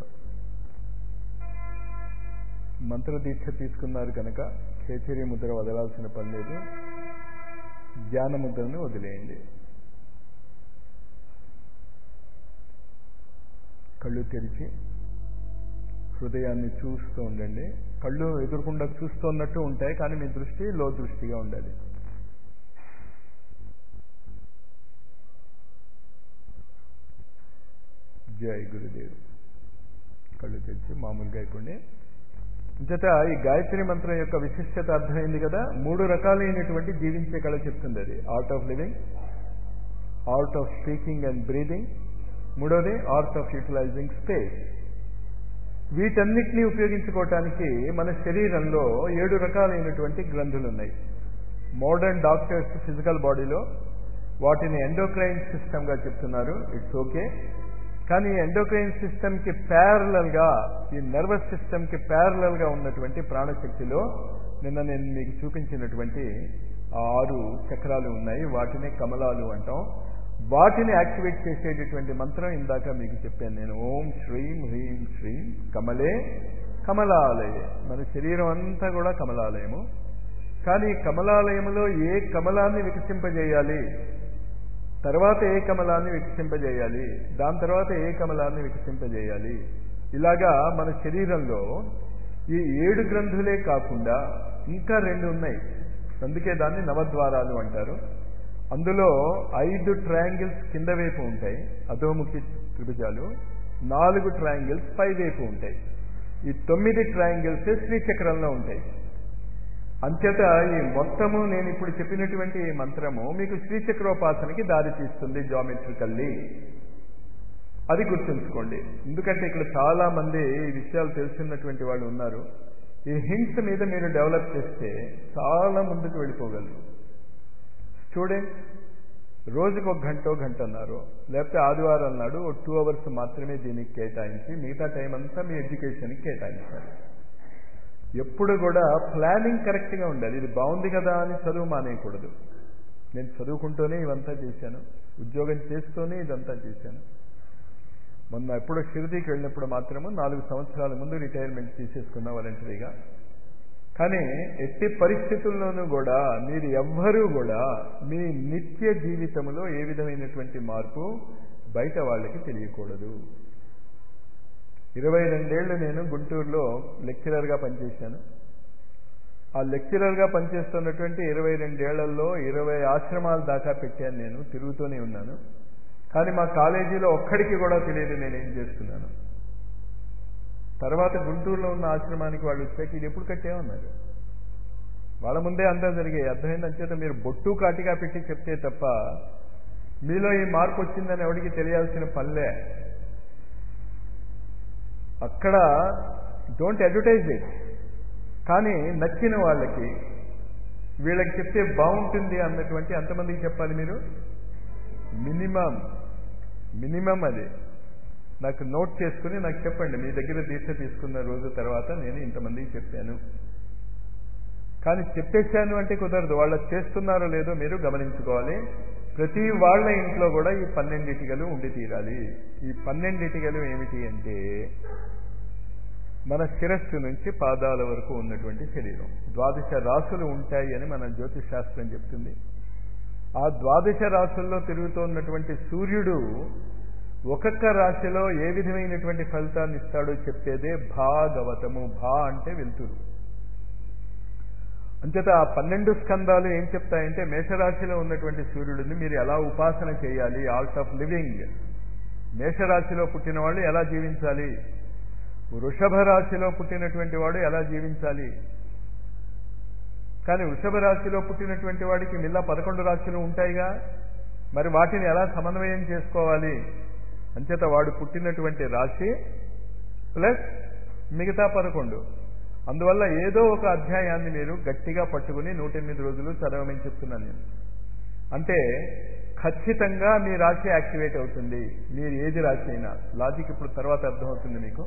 Speaker 1: మంత్రదీక్ష తీసుకున్నారు కనుక కేచరి ముద్ర వదలాల్సిన పని లేదు. జ్ఞాన ముద్రను వదిలేయండి. కళ్ళు తెరిచి హృదయాన్ని చూస్తూ ఉండండి. కళ్ళు ఎదురుకుండా చూస్తున్నట్టు ఉంటాయి, కానీ మీ దృష్టి లో దృష్టిగా ఉండాలి. జై గురుదేవ్. కళ్ళు తెరిచి మామూలుగా అయిపోండి. ఇంతట ఈ గాయత్రి మంత్రం యొక్క విశిష్టత అర్థమైంది కదా. 3 రకాలైనటువంటి జీవించే కళ చెప్తుంది అది. Art of living, art of speaking and breathing, మూడోది ఆర్ట్ ఆఫ్ యూటిలైజింగ్ స్పేస్. వీటన్నిటినీ ఉపయోగించుకోవటానికి మన శరీరంలో 7 రకాలైనటువంటి గ్రంథులు ఉన్నాయి. మోడర్న్ డాక్టర్స్ ఫిజికల్ బాడీలో వాటిని ఎండోక్రైన్ సిస్టమ్గా చెప్తున్నారు. It's okay. కానీ ఎండోక్రైన్ సిస్టమ్కి ప్యారలల్గా, ఈ నర్వస్ సిస్టమ్కి ప్యారలల్గా ఉన్నటువంటి ప్రాణశక్తిలో నిన్న నేను మీకు చూపించినటువంటి 6 చక్రాలు ఉన్నాయి. వాటిని కమలాలు అంటాం. వాటిని యాక్టివేట్ చేసేటటువంటి మంత్రం ఇందాక మీకు చెప్పాను నేను. ఓం శ్రీం హ్రీం శ్రీం కమలే కమలాలయే. మన శరీరం అంతా కూడా కమలాలయము. కానీ కమలాలయములో ఏ కమలాన్ని వికసింపజేయాలి, తర్వాత ఏ కమలాన్ని వికసింపజేయాలి, దాని తర్వాత ఏ కమలాన్ని వికసింపజేయాలి, ఇలాగా మన శరీరంలో ఈ 7 గ్రంథులే కాకుండా ఇంకా 2 ఉన్నాయి. అందుకే దాన్ని నవద్వారాలు అంటారు. అందులో 5 ట్రయాంగిల్స్ కింద వైపు ఉంటాయి, అధోముఖి త్రిభుజాలు. 4 ట్రయాంగిల్స్ పై వైపు ఉంటాయి. ఈ 9 ట్రయాంగిల్స్ శ్రీచక్రంలో ఉంటాయి. అంచేత ఈ మొత్తము నేను ఇప్పుడు చెప్పినటువంటి ఈ మంత్రము మీకు శ్రీచక్రోపాసనకి దారి తీస్తుంది జామెట్రికల్లీ. అది గుర్తుంచుకోండి. ఎందుకంటే ఇక్కడ చాలా మంది ఈ విషయాలు తెలుసున్నటువంటి వాళ్ళు ఉన్నారు. ఈ హింట్స్ మీద మీరు డెవలప్ చేస్తే చాలా ముందుకు వెళ్ళిపోగలరు. స్టూడెంట్స్ రోజుకు 1 గంట అన్నారు, లేకపోతే ఆదివారం నాడు 2 అవర్స్ మాత్రమే దీనికి కేటాయించి మిగతా టైం అంతా మీ ఎడ్యుకేషన్కి కేటాయించాలి. ఎప్పుడు కూడా ప్లానింగ్ కరెక్ట్గా ఉండాలి. ఇది బాగుంది కదా అని చదువు మానేయకూడదు. నేను చదువుకుంటూనే ఇవంతా చేశాను, ఉద్యోగం చేస్తూనే ఇదంతా చేశాను. మొన్న ఎప్పుడో షిరిడీకి వెళ్ళినప్పుడు మాత్రము 4 సంవత్సరాల ముందు రిటైర్మెంట్ తీసేసుకున్న వాలంటరీగా. కానీ ఎట్టి పరిస్థితుల్లోనూ కూడా మీరు ఎవ్వరూ కూడా మీ నిత్య జీవితంలో ఏ విధమైనటువంటి మార్పు బయట వాళ్ళకి తెలియకూడదు. 22 ఏళ్ళు నేను గుంటూరులో లెక్చరర్గా పనిచేశాను. ఆ లెక్చరర్గా పనిచేస్తున్నటువంటి 22 ఏళ్లలో 20 ఆశ్రమాల దాకా పెట్టాను. నేను తిరుగుతూనే ఉన్నాను. కానీ మా కాలేజీలో ఒక్కడికి కూడా తెలియదు నేనేం చేస్తున్నాను. తర్వాత గుంటూరులో ఉన్న ఆశ్రమానికి వాళ్ళు వచ్చాక ఇది ఎప్పుడు కట్టేమన్నారు. వాళ్ళ ముందే అంతా జరిగాయి. అర్థమైంది. అంచేత మీరు బొట్టు కాటిగా పెట్టి చెప్తే తప్ప మీలో ఈ మార్పు వచ్చిందని ఎవరికి తెలియాల్సిన పనిలే. అక్కడ డోంట్ అడ్వర్టైజ్ ఇట్. కానీ నచ్చిన వాళ్ళకి వీళ్ళకి చెప్తే బాగుంటుంది అన్నటువంటి అంతమందికి చెప్పాలి మీరు. మినిమం అది నాకు నోట్ చేసుకుని నాకు చెప్పండి. మీ దగ్గర దీక్ష తీసుకున్న రోజు తర్వాత నేను ఇంతమందికి చెప్పాను. కానీ చెప్పేశాను అంటే కుదరదు. వాళ్ళు చేస్తున్నారో లేదో మీరు గమనించుకోవాలి. ప్రతి వాళ్ళ ఇంట్లో కూడా ఈ 12 ఇటుకలు ఉండి తీరాలి. ఈ 12 ఇటుకలు ఏమిటి అంటే మన శిరస్సు నుంచి పాదాల వరకు ఉన్నటువంటి శరీరం. 12 రాసులు ఉంటాయి అని మన జ్యోతిష్ శాస్త్రం చెప్తుంది. ఆ 12 రాసుల్లో తిరుగుతున్నటువంటి సూర్యుడు ఒక్కొక్క రాశిలో ఏ విధమైనటువంటి ఫలితాన్ని ఇస్తాడో చెప్పేదే భాగవతము. భా అంటే వెలుతురు. అంచేత ఆ 12 స్కందాలు ఏం చెప్తాయంటే మేషరాశిలో ఉన్నటువంటి సూర్యుడిని మీరు ఎలా ఉపాసన చేయాలి, ఆర్ట్ ఆఫ్ లివింగ్. మేషరాశిలో పుట్టిన వాళ్ళు ఎలా జీవించాలి, వృషభ రాశిలో పుట్టినటువంటి వాడు ఎలా జీవించాలి. కానీ వృషభ రాశిలో పుట్టినటువంటి వాడికి మిల్లా 11 రాశులు ఉంటాయిగా, మరి వాటిని ఎలా సమన్వయం చేసుకోవాలి. అంచేత వాడు పుట్టినటువంటి రాశి ప్లస్ మిగతా 11. అందువల్ల ఏదో ఒక అధ్యాయాన్ని మీరు గట్టిగా పట్టుకుని 108 రోజులు చదవమని చెప్తున్నాను నేను. అంటే ఖచ్చితంగా మీ రాశి యాక్టివేట్ అవుతుంది. మీరు ఏది రాశి అయినా. లాజిక్ ఇప్పుడు తర్వాత అర్థమవుతుంది మీకు.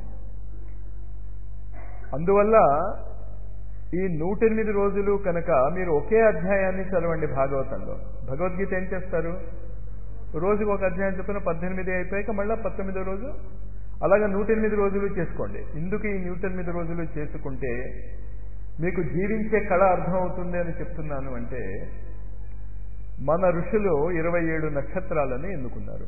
Speaker 1: అందువల్ల ఈ 108 రోజులు కనుక మీరు ఒకే అధ్యాయాన్ని చదవండి. భాగవతంలో భగవద్గీత ఏం చేస్తారు, రోజుకు ఒక అధ్యాయం చొప్పున 18 అయిపోయాక మళ్ళీ 19వ రోజు అలాగా 108 రోజులు చేసుకోండి. ఎందుకు ఈ 108 రోజులు చేసుకుంటే మీకు జీవించే కళ అర్థమవుతుంది అని చెప్తున్నాను అంటే మన ఋషులు 27 నక్షత్రాలను ఎన్నుకున్నారు.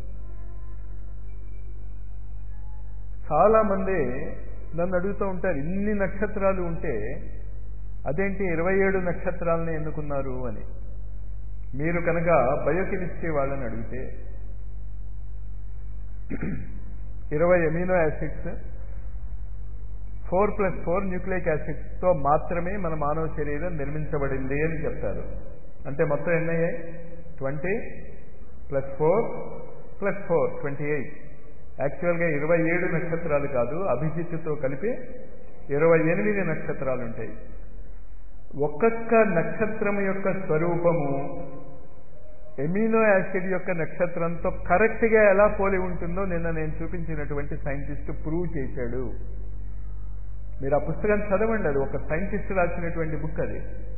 Speaker 1: చాలా మంది నన్ను అడుగుతూ ఉంటారు, ఇన్ని నక్షత్రాలు ఉంటే అదేంటి 27 నక్షత్రాలని ఎన్నుకున్నారు అని. మీరు కనుక బయోకెమిస్ట్రీ వాళ్ళని అడిగితే 20 అమినో యాసిడ్స్ 4+4 న్యూక్లియిక్ యాసిడ్స్తో మాత్రమే మన మానవ శరీరం నిర్మించబడింది అని చెప్తారు. అంటే మొత్తం ఎన్నయ్యాయి? 20 + 4 + 4 28. యాక్చువల్గా 27 నక్షత్రాలు కాదు, అభిజిత్తుతో కలిపి 28 నక్షత్రాలు ఉంటాయి. ఒక్కొక్క నక్షత్రం యొక్క స్వరూపము ఎమినో యాసిడ్ యొక్క నక్షత్రంతో కరెక్ట్గా ఎలా పోలి ఉంటుందో నిన్న నేను చూపించినటువంటి సైంటిస్ట్ ప్రూవ్ చేశాడు. మీరు ఆ పుస్తకం చదవండి. అది ఒక సైంటిస్ట్ రాసినటువంటి బుక్ అది.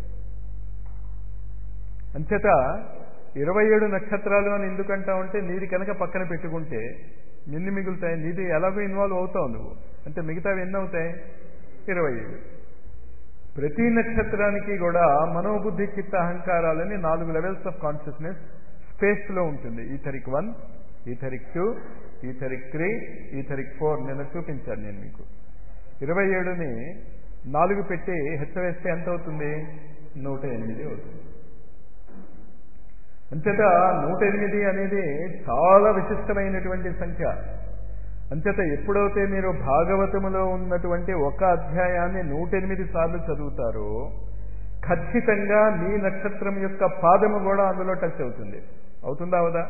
Speaker 1: అంచేత 27 నక్షత్రాలు అని ఎందుకంటా ఉంటే నీది కనుక పక్కన పెట్టుకుంటే ఎన్ని మిగులుతాయి? నీది ఎలాగో ఇన్వాల్వ్ అవుతావు నువ్వు, అంటే మిగతావి ఎన్ని అవుతాయి? 27. ప్రతి నక్షత్రానికి కూడా మనోబుద్ధి చిత్త అహంకారాలని 4 లెవెల్స్ ఆఫ్ కాన్షియస్నెస్ స్పేస్లో ఉంటుంది. ఈథరిక్ 1, ఈథరిక్ 2, ఈథరిక్ 3, ఈథరిక్ 4 నిన్న చూపించాను నేను మీకు. 27ని 4 పెట్టి హెచ్చవేస్తే ఎంత అవుతుంది? 108 అవుతుంది. అంచేత 108 అనేది చాలా విశిష్టమైనటువంటి సంఖ్య. అంచేత ఎప్పుడైతే మీరు భాగవతములో ఉన్నటువంటి ఒక అధ్యాయాన్ని 108 సార్లు చదువుతారో ఖచ్చితంగా మీ నక్షత్రం యొక్క పాదము కూడా అందులో టచ్ అవుతుంది. అవుతుందా అవదా?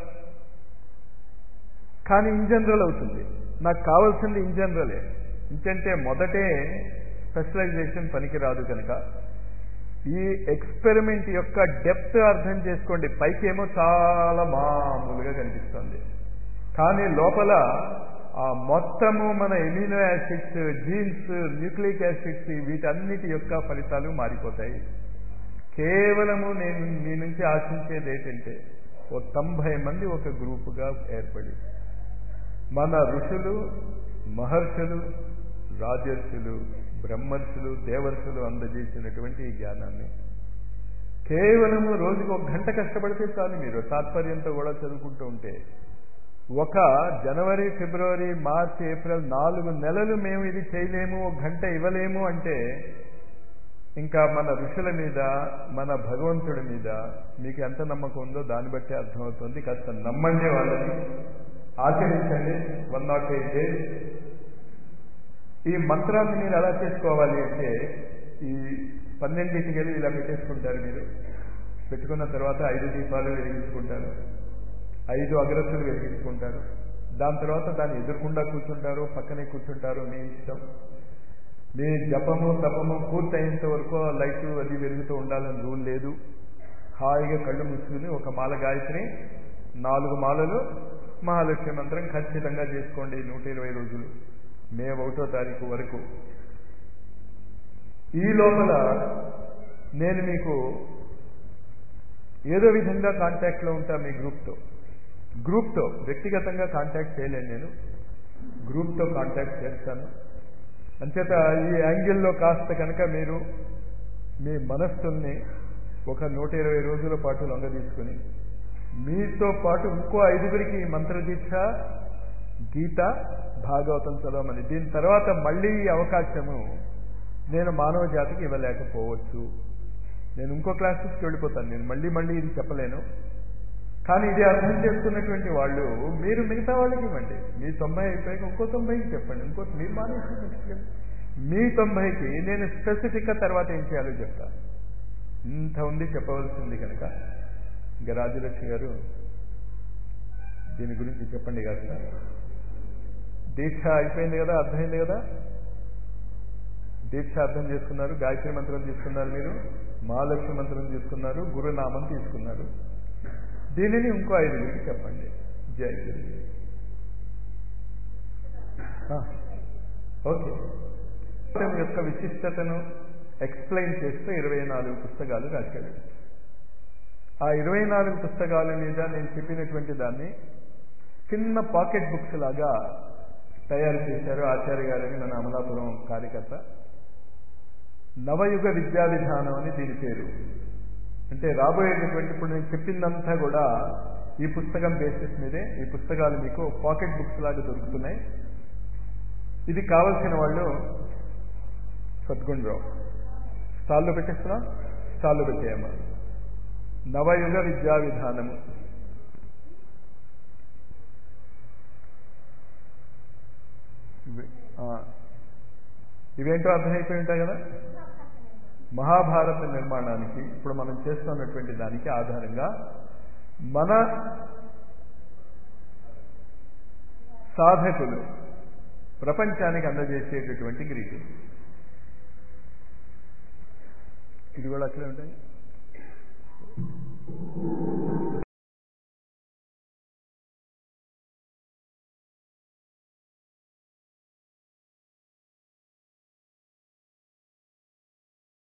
Speaker 1: కానీ ఇన్ జనరల్ అవుతుంది. నాకు కావాల్సింది ఇన్ జనరలే. ఇంకంటే మొదటే స్పెషలైజేషన్ పనికిరాదు కనుక ఈ ఎక్స్పెరిమెంట్ యొక్క డెప్త్ అర్థం చేసుకోండి. పైకేమో చాలా మామూలుగా కనిపిస్తుంది, కానీ లోపల ఆ మొత్తము మన amino acids, genes, nucleic acids వీటన్నిటి యొక్క ఫలితాలు మారిపోతాయి. కేవలము నేను మీ నుంచి ఆశించేది ఏంటంటే 90 మంది ఒక గ్రూపుగా ఏర్పడి మన ఋషులు, మహర్షులు, రాజర్షులు, బ్రహ్మర్షులు, దేవర్షులు అందజేసినటువంటి ఈ జ్ఞానాన్ని కేవలము రోజుకు 1 గంట కష్టపడితే చాలు. మీరు తాత్పర్యంతో కూడా చదువుకుంటూ ఉంటే ఒక జనవరి, ఫిబ్రవరి, మార్చి, ఏప్రిల్ 4 నెలలు మేము ఇది చేయలేము, 1 గంట ఇవ్వలేము అంటే ఇంకా మన ఋషుల మీద, మన భగవంతుడి మీద మీకు ఎంత నమ్మకం ఉందో దాన్ని బట్టి అర్థమవుతుంది. కాస్త నమ్మండి, వాళ్ళని ఆచరించండి. 108 days ఈ మంత్రాన్ని మీరు ఎలా చేసుకోవాలి అంటే ఈ 12కి ఇలా పెట్టేసుకుంటారు. మీరు పెట్టుకున్న తర్వాత 5 దీపాలు వెలిగించుకుంటారు, 5 అగరత్తులు వెలిగించుకుంటారు. దాని తర్వాత దాన్ని ఎదుర్కొండా కూర్చుంటారు, పక్కనే కూర్చుంటారు, మీ ఇష్టం. మీ జపము తపము పూర్తయినంత వరకు లైట్ అది వెలుగుతూ ఉండాలని రూల్ లేదు. హాయిగా కళ్ళు మూసుకుని ఒక మాల గాయత్రి, 4 మాలలు మహాలక్ష్మి మంత్రం ఖచ్చితంగా చేసుకోండి 120 రోజులు, మే 1వ తారీఖు వరకు. ఈ లోపల నేను మీకు ఏదో విధంగా కాంటాక్ట్లో ఉంటా మీ గ్రూప్తో వ్యక్తిగతంగా కాంటాక్ట్ చేయలేను, నేను గ్రూప్తో కాంటాక్ట్ చేస్తాను. అంచేత ఈ యాంగిల్లో కాస్త కనుక మీరు మీ మనస్సుల్ని ఒక 120 రోజుల పాటు లొంగ తీసుకుని మీతో పాటు ఇంకో 5గురికి మంత్రదీక్ష, గీత, భాగవతం చదవమని. దీని తర్వాత మళ్ళీ ఈ అవకాశము నేను మానవ జాతికి ఇవ్వలేకపోవచ్చు. నేను ఇంకో క్లాసెస్కి వెళ్ళిపోతాను, నేను మళ్ళీ ఇది చెప్పలేను. కానీ ఇది అర్థం చేసుకున్నటువంటి వాళ్ళు మీరు మిగతా వాళ్ళకి ఇవ్వండి. మీ 90 అయిపోయాక ఇంకో 90కి చెప్పండి, మీరు మానేసి మీ 90కి నేను స్పెసిఫిక్గా తర్వాత ఏం చేయాలో చెప్తాను. ఇంత ఉంది చెప్పవలసింది కనుక ఇంకా రాజలక్ష్మి గారు దీని గురించి చెప్పండి కాస్త. దీక్ష అయిపోయింది కదా, అర్థమైంది కదా. దీక్ష అర్థం చేసుకున్నారు, గాయత్రి మంత్రం తీసుకున్నారు, మీరు మహాలక్ష్మి మంత్రం తీసుకున్నారు, గురునామం తీసుకున్నారు. దీనిని ఇంకో 5గురికి చెప్పండి. జై గురు. ఓకే. యొక్క విశిష్టతను ఎక్స్ప్లెయిన్ చేస్తూ 24 పుస్తకాలు రాశాడు. ఆ 24 పుస్తకాల మీద నేను చెప్పినటువంటి దాన్ని చిన్న పాకెట్ బుక్స్ లాగా తయారు చేశారు ఆచార్య గారని, మన అమలాపురం కార్యకర్త. నవయుగ విద్యా విధానం అని దీని పేరు. అంటే రాబోయేటటువంటి ఇప్పుడు నేను చెప్పిందంతా కూడా ఈ పుస్తకం బేసిస్ మీదే. ఈ పుస్తకాలు మీకు పాకెట్ బుక్స్ లాగా దొరుకుతున్నాయి. ఇది కావలసిన వాళ్ళు సద్గుణరావు స్టాల్లో పెట్టేస్తున్నా, స్టాల్లో పెట్టేయమ్మా. నవయుగ విద్యా విధానము. ఇవేంటో అర్థమైపోయి ఉంటాయి కదా. మహాభారత నిర్మాణానికి ఇప్పుడు మనం చేస్తున్నటువంటి దానికి ఆధారంగా మన సాధకులు ప్రపంచానికి అందజేసేటటువంటి గ్రీటింగ్. ఇది కూడా అట్లే ఉంటాయి.